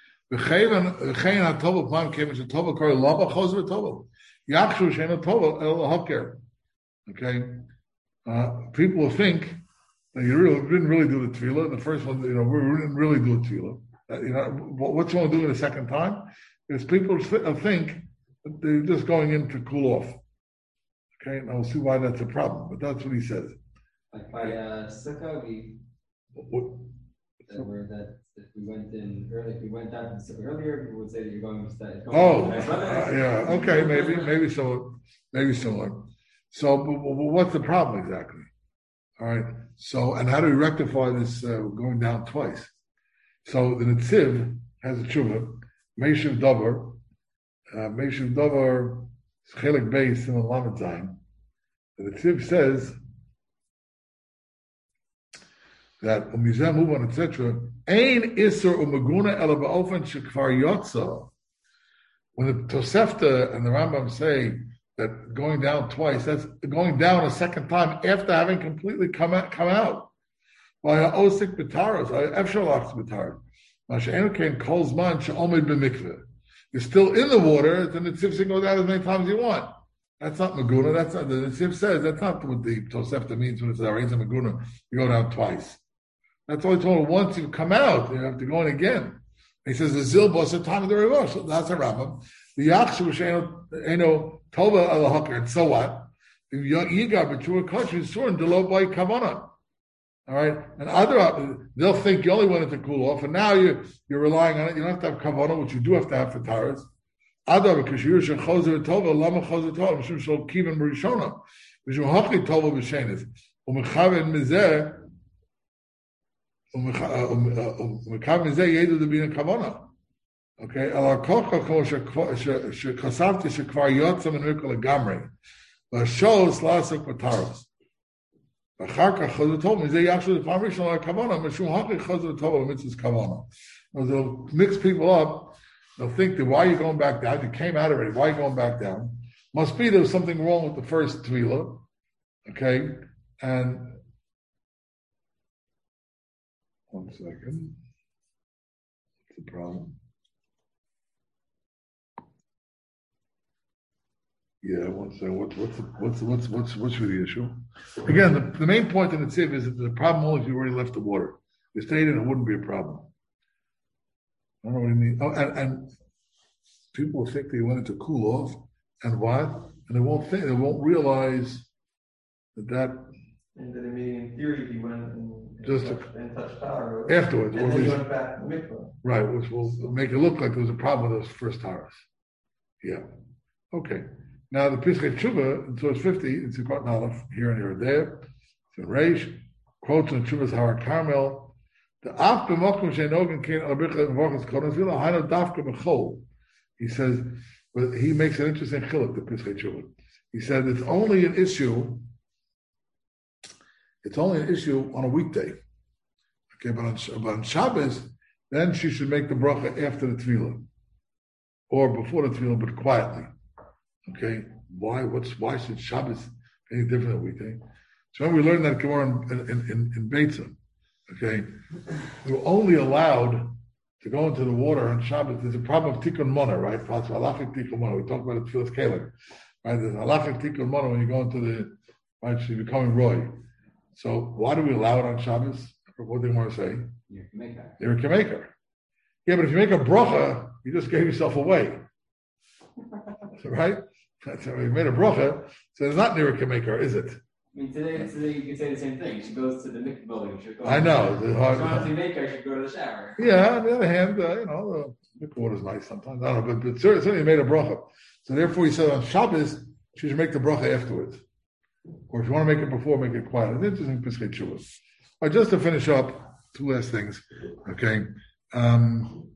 Okay, people will think that you didn't really do the tefillah. The first one, we didn't really do the tefillah. What's wrong with doing it a second time? Is people think that they're just going in to cool off. Okay, and I'll see why that's a problem, but that's what he says. Like by Sukkah, if we went in early, if we went down to Sukkah earlier, people would say that you're going to stay. Okay, maybe similar. So, but what's the problem exactly? All right. So, and how do we rectify this going down twice? So the Netziv has a tshuva, Meishiv Dover, Chelik Beis in the Lamed Zayin. The Netziv says that Umizeh Muban etc. Ein Isser Umaguna Ela Ba'ofen Shekvar Yotza. When the Tosefta and the Rambam say that going down twice, that's going down a second time after having completely come out. You're still in the water, then the Tzivs goes out as many times as you want. That's not Maguna. That's not, the Tzivs says that's not what the Tosefta means when it says Areza Maguna, you go down twice. That's only told once you come out, you have to go in again. He says the Zilbos at time of the reverse. So that's a Rambam. The Yakshu Eno Tova al Hakar. And so what? The Yigar B'Chua Kosher is sworn to low by Kavana. All right, and other they'll think you only wanted to cool off, and now you're relying on it. You don't have to have Kavana, which you do have to have for Taras. Other because you're Choser Tova, Lama Choser Tova, Mishum Shol Kivan Rishona, Mishum Haki Tova B'Shenis, Umechaven Mizeh. Umekav Mizeh Yedu to be in Kavana. Okay, Ala Kocha Kol Shekasavti Shekvar Yotzam and Rikol Gamri, but shows Lasuk Pataros. Achar Choser Tova Mizeh Yachshu the Parishon Kavana, Mishum Haki Choser Tova Mitzvahs Kavana. They'll mix people up. They'll think that why are you going back down? You came out already. Why are you going back down? Must be there's something wrong with the first Tvila. Okay, and 1 second. What's the problem? Yeah, 1 second. What's really the issue? Again, the main point in the Tziv is that the problem only if you already left the water. If you stayed in, it wouldn't be a problem. I don't know what you mean. Oh, and people will think they wanted to cool off, and what? And they won't realize that. And then, in theory, he went and touched power afterwards. And then he went back to the mikvah. Right, which will make it look like there was a problem with those first taras. Yeah. Okay. Now the Pischei Tshuva in source 50, it's a Katan Aleph here and here and there. It's in Reish, quotes in Tshuva's Har Carmel. The Af b'mokum she'nogen kein alabricha v'vochas konas v'ila haino dafka b'chol. He says, but he makes an interesting chiluk, the Pischei Tshuva. He said it's only an issue It's only an issue on a weekday. Okay, but on Shabbos, then she should make the bracha after the tefillah, or before the tefillah, but quietly. Okay, why should Shabbos be any different than weekday? So when we learned that Gemara in Beitza, okay, we were only allowed to go into the water on Shabbos. There's a problem of tikkun mona, right? Halachic tikkun mona. We talked about it tefillas kelim, right? There's halachic tikkun mona when you go into the right. She's becoming roy. So why do we allow it on Shabbos? What do you want to say? You're a kemaker. Yeah, but if you make a bracha, you just gave yourself away, right? So you made a bracha, so it's not near a kemaker, is it? I mean, today you can say the same thing. She goes to the mikvah building. I know. If she wants to make her, she go to the shower. Yeah, on the other hand, the mikvah water is nice sometimes. I don't know, but certainly made a bracha. So therefore, he said on Shabbos, she should make the bracha afterwards. Or if you want to make it before, make it quiet. It's interesting, Piskei Tshuva. All right, just to finish up, two last things. Okay. On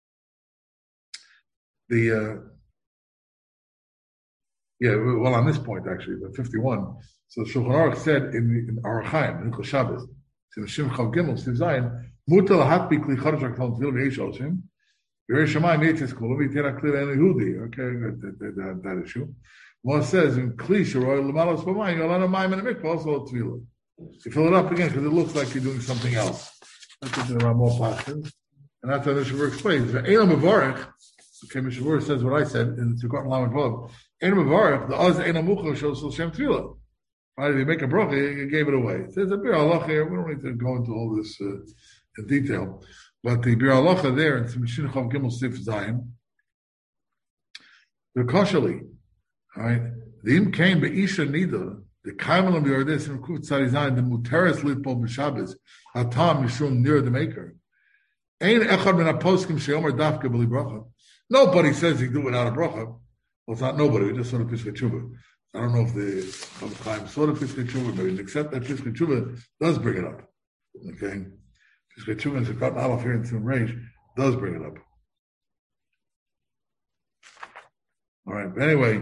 this point, actually, the 51. So Shulchan Aruch said in Arachaim, in Shabbos, in the Shem Chav Gimel, Siv Zayin, Mutal hatpi kli chodesh hakol tefillah v'yesh osim, v'yesh shamayim yetzis kula v'yitera kli le'en Yehudi. Okay, that issue. One says in Kli Shiroi l'malos b'mayim, you'll let a mayim in the mikvah, also tefillah. You fill it up again because it looks like you're doing something else. That's what there are more pashas. And that's how the Mishavur explains. Elam Mevarech, okay, Mishavur says what I said in the Sukkot Lamed Vav. Elam Mevarech, the Oz Elam Muchal shows Shem Tefillah. Right, if you make a bracha, you gave it away. There's a Bir Halacha here. We don't need to go into all this in detail. But the Bir Halacha there in Mishin Chav Gimel Sif Zayin, the Koshali, right? The Im came Be'isha Nida, the Kaimalam Yordes and Kuf Tzadi Zayin, the Muteres Litpo B'Shabbos, Hatam Mishum near the Maker. Ein Echad Min HaPoskim Sheyomer Dafka B'li Bracha. Nobody says he do it without a bracha. Well, it's not nobody. We just sort of Piskei Tshuva. I don't know if the Chaim saw the Piskei Tshuva, but we accept that Piskei Tshuva does bring it up. Okay? Piskei Tshuva and Sukkot Aleph here in Tzim Reish does bring it up. All right, but anyway,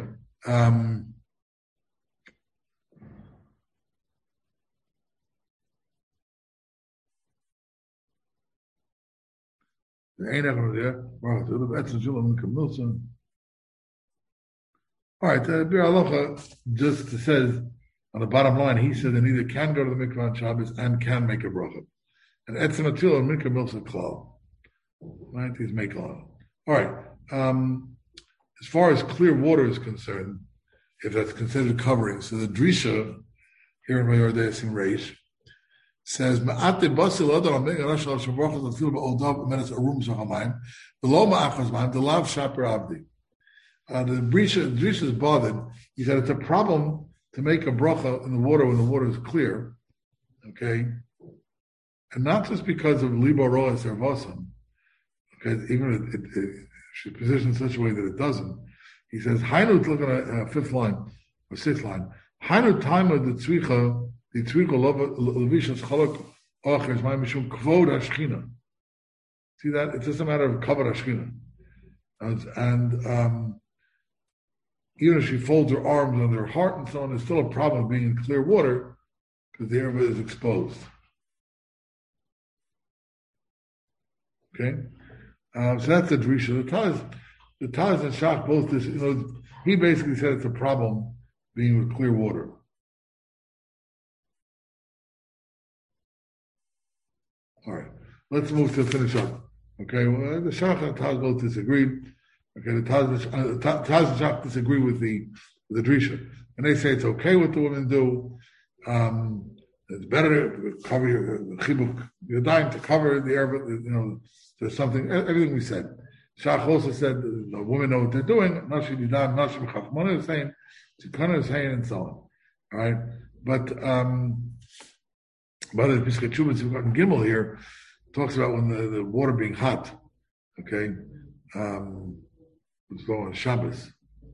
all right, Bir Halacha just says on the bottom line, he said they neither can go to the mikvah on Shabbos and can make a bracha. And Etzem Atila and Mikvah Milsa Klal. Right, he's make on. All right. As far as clear water is concerned, if that's considered covering, so the Drisha here in Mayordes in Reish says Ma'ate Basil Adar Amig Rashal Shabrachas Atil Ba'odav Menes Arum Zahamayim Below Ma'achas Mahim the Lav Shaper Abdi. The Drisha is bothered. He said it's a problem to make a bracha in the water when the water is clear, okay, and not just because of libo roas or vasam, okay, even if it should position in such a way that it doesn't. He says, "Hainu," look at fifth line or sixth line. Hainu time of the tzvicha levishas chalak achers my mishum kvod hashchina. See that? It's just a matter of kavod hashchina, and even if she folds her arms on her heart and so on, there's still a problem of being in clear water because the area is exposed. Okay, so that's the Drisha. The Taz and Shach both this. He basically said it's a problem being with clear water. All right, let's move to finish up. Okay, well, the Shach and the Taz both disagreed. Okay, the Taz and Shach disagree with the Drisha, and they say it's okay what the women do. It's better to cover your chibuk yadayim to cover the area. There's something. Everything we said. Shach also said the women know what they're doing. Nashi didan, nashi b'chachmona is saying, tzikana is saying, and so on. All right, but the Piskei Tshuva in Gimel here talks about when the water being hot. Okay. Let's go on Shabbos.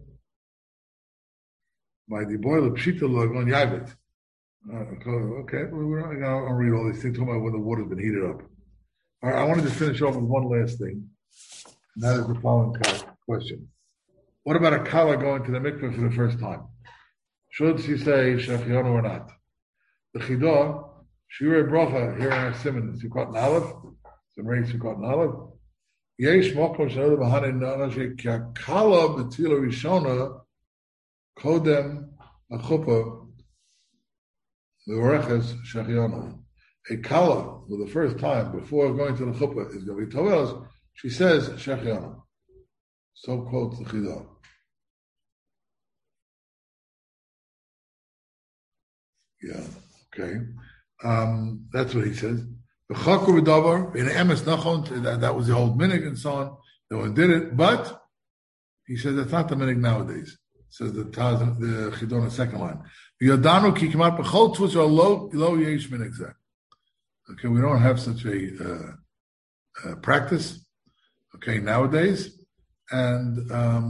By the boil of pshita on Yavet. Okay, we're not going to read all these things. Talking about when the water's been heated up. All right, I wanted to finish off with one last thing, and that is the following question: what about a kala going to the mikveh for the first time? Should she say shechianu or not? the Chidah, Shirei Bracha, here in our Simon, Sukkot and Aleph, some race Sukkot and Aleph. Yesh Mokom Shalom Bahane Nanashi Kakala B'Tila Rishona Kodem Achupa L'Oreches Shechiona. A Kala, for the first time before going to the Chuppah, is going to be Tovelos. She says Shechiona. So quotes the Chidah. Yeah, okay. That's what he says. That was the old minig and so on. No one did it, but he says that's not the minig nowadays. Says the Chidon, the second line. Okay, we don't have such a practice. Okay, nowadays, and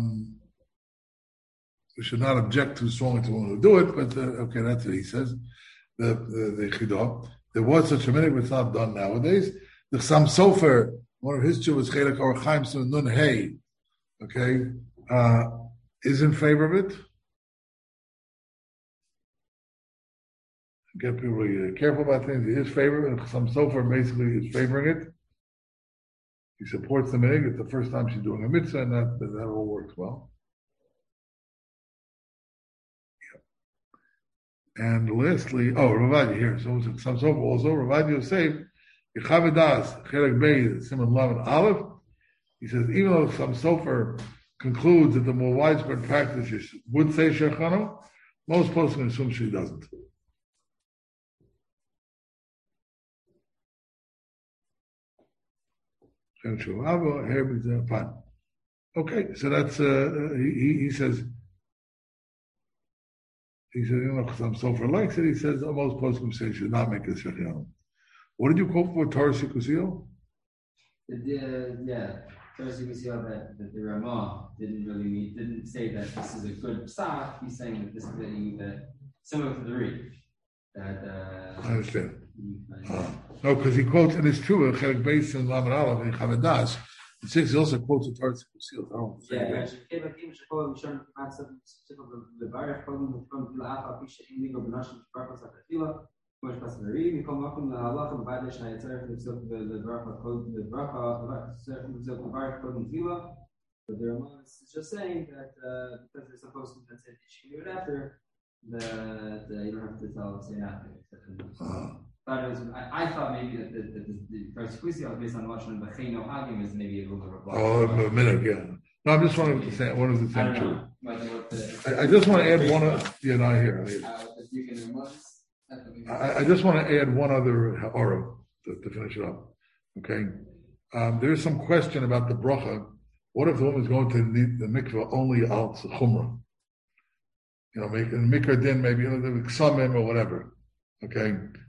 we should not object too strongly to one who do it. But okay, that's what he says. The Chidon. There was such a minig, but it's not done nowadays. The Chassam Sofer, one of his chuvas, Chelek Or Chaim Nun Hey, okay, is in favor of it. Get people really careful about things. He is favoring it. Chassam Sofer basically is favoring it. He supports the minig. It's the first time she's doing a mitzvah, and that all works well. And lastly, Ravadi here. So some so also Ravadi Yosef, Yechavedas, Chelek Bey, Simon Lav and Aleph. He says even though some Sofer concludes that the more widespread practice would say Shechano, most poskim assume she doesn't. Okay, so that's he says. He says, some Sofer likes it. He says, most poskim say should not make a shechianu. What did you quote for Torah Sikusio? Yeah, Torah Sikusio that the Ramah didn't say that this is a good psak. He's saying that this is that similar to the Reed. I understand. No, because he quotes, and it's true, Chelek Beis and Lamed Aleph and Chavedas. It says he also quotes the Torah Sikusio. Yeah. But the Ramah is just saying that because they're supposed to say that you do it after, that you don't have to tell say after. But I thought maybe that the first Kusi was based on watching the Chino Hagim is maybe a little bit. A minute, yeah. No, I'm just wondering what is the same true. I just want to add one. Yeah, not here. I just want to add one other ha'ara to finish it up. Okay, there is some question about the bracha. What if the woman is going to need the mikveh only al chumrah? Make a mikveh din maybe the ksamim or whatever. Okay,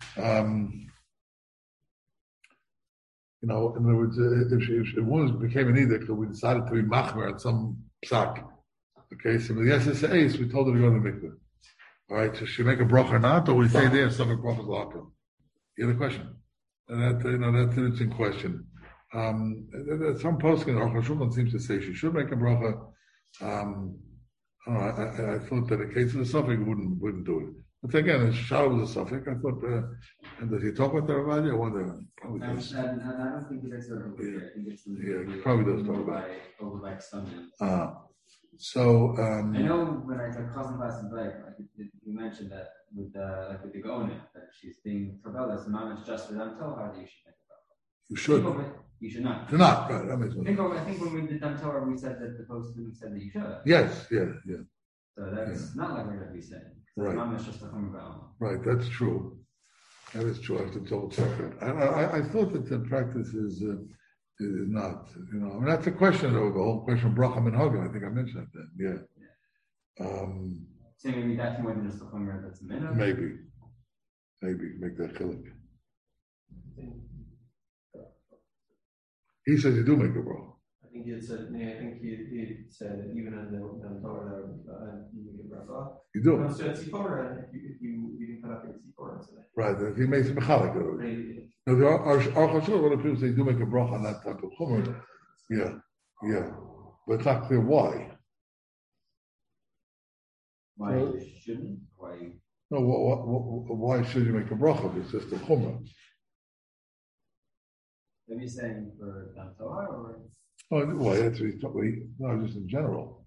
in other words, if a woman became an edict, or we decided to be machmer at some psak. Okay, so with the SSAs, we told her to go to the mikveh. All right, so should she make a bracha or not, or we say there some brachas lakum? You have a question, and that's an interesting question. Some poskim, Aruch HaShulchan seems to say she should make a bracha. I thought that in case of the suffix wouldn't do it. But again, if Shah was a suffix, I thought, and does he talk about the Ravadi? I wonder. Probably does. I don't think he does it over here. I think it's he probably does talk about it. Over by Sunday. So I know when I took cousin class in Blake, you mentioned that with the Gona, that she's being rebellious, and not just for them tell her that you should make a bracha. You should. You should not. You're not, right? That makes sense. I think when we did Dam Torah, we said that the post said that you should. Yes, yeah. So that's not like we're going to be saying. Right. Mom is just a humble. Right, that's true. That is true. I have to double check it. I thought that the practice is not. I mean, that's a question though. The whole question of bracha minhagim. I think I mentioned that. Yeah. So maybe that's more than just a hunger. That's a minute. Maybe make that chilek. He says you do make a bracha. I think he said that even in the Torah, you make a bracha. You do. So it's Tzipora, and if you didn't cut up your Tzipora today. Right, if he makes a mechalik. Now there are what people say do make a bracha on that type of chumrah. Yeah, but it's not clear why. Why you shouldn't? Why? No, why should you make a bracha? It's just a chumrah. Are you saying for Dam Torah or? Oh, well, that's no, just in general.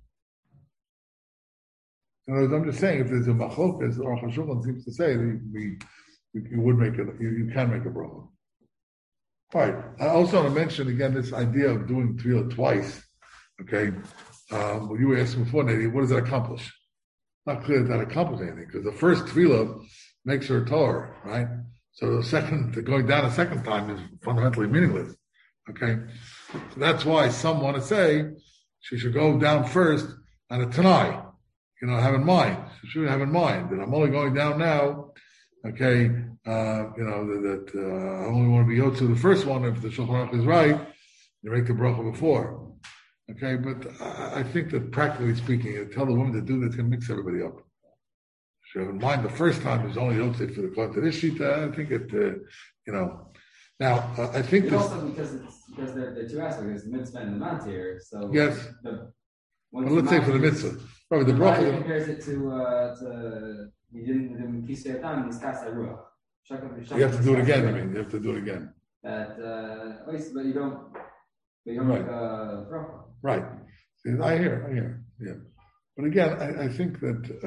In other words, I'm just saying, if there's a machlokas, or Aruch HaShulchan seems to say that you would make it, you can make a bracha. All right. I also want to mention again this idea of doing tefillah twice. Okay. What you were asking before, Nady, what does that accomplish? Not clear that accomplishes anything, because the first tefillah makes her Torah, right? So going down a second time is fundamentally meaningless. Okay? So that's why some want to say she should go down first on a Tanai. Have in mind. She should have in mind that I'm only going down now, okay, that I only want to be Yotze the first one if the Shulchan Aruch is right, you make the bracha before. Okay, but I think that practically speaking, you tell the woman to do this, can mix everybody up. She have in mind the first time is only Yotze for the Klan to this Shita. I think it, Now, I think this also because they're two aspects. There's the mitzvah and the matir. So yes. But let's say for the mitzvah, probably the bracha compares it to he didn't kisei time. He's cast ruach. You have to do it again. I mean, you have to do it again. But you don't right. Make a bracha. Right. See, I hear. Yeah. But again, I think that.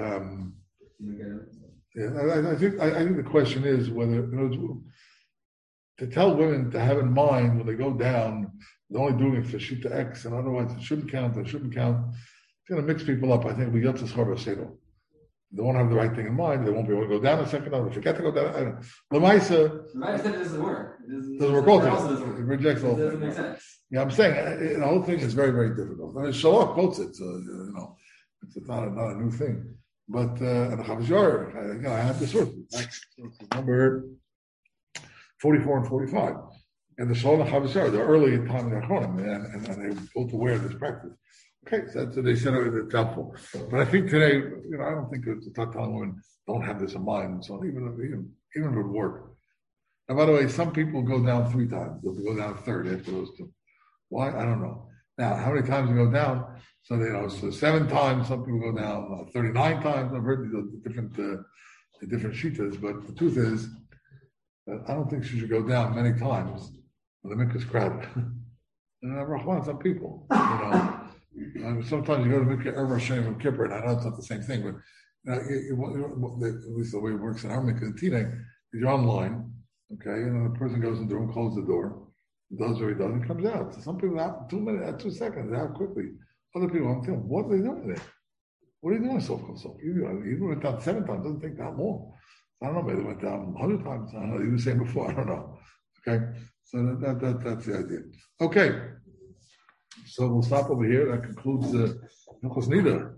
I think the question is whether to tell women to have in mind when they go down, they're only doing it for Shita X, and otherwise it shouldn't count. It's going to mix people up. I think we got to Schar Seder. They won't have the right thing in mind. They won't be able to go down a second. They'll forget to go down. I don't know. Lamaisa doesn't work. Doesn't work also. It rejects the whole thing. Doesn't make sense. Yeah, I'm saying the whole thing is very, very difficult. I mean, Shalach quotes it, so it's not a new thing. But and the Chavis Yair, I have the source. Number 44 and 45. And the Shalom and Chavis Yair, they're early in time in the Achronim, and they were both aware of this practice. Okay, so that's what they said it's helpful. But I think today, I don't think it's not telling women don't have this in mind, and so on, even if it would work. Now, by the way, some people go down 3 times. They'll go down a third after those 2. Why? I don't know. Now, how many times you go down? So 7 times. Some people go down 39 times. I've heard the different shitas, but the truth is that I don't think she should go down many times when the mikvah is crowded. And Rahman, some people, sometimes you go to mikvah Erev Hashem and Kippur, and I know it's not the same thing, but at least the way it works in our mikvah in Tinei, is you're online, okay, and then the person goes in the room, closes the door, does what he does, and comes out. So some people have 2 minutes, 2 seconds, they're out quickly. Other people, I'm thinking, what are they doing there? What are you doing so? You went down 7 times, doesn't take that long. I don't know, maybe they went down 100 times. I don't know, you were saying before, I don't know. Okay, so that's the idea. Okay, so we'll stop over here. That concludes the Hilchos Nida.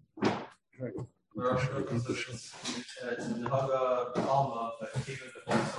Okay.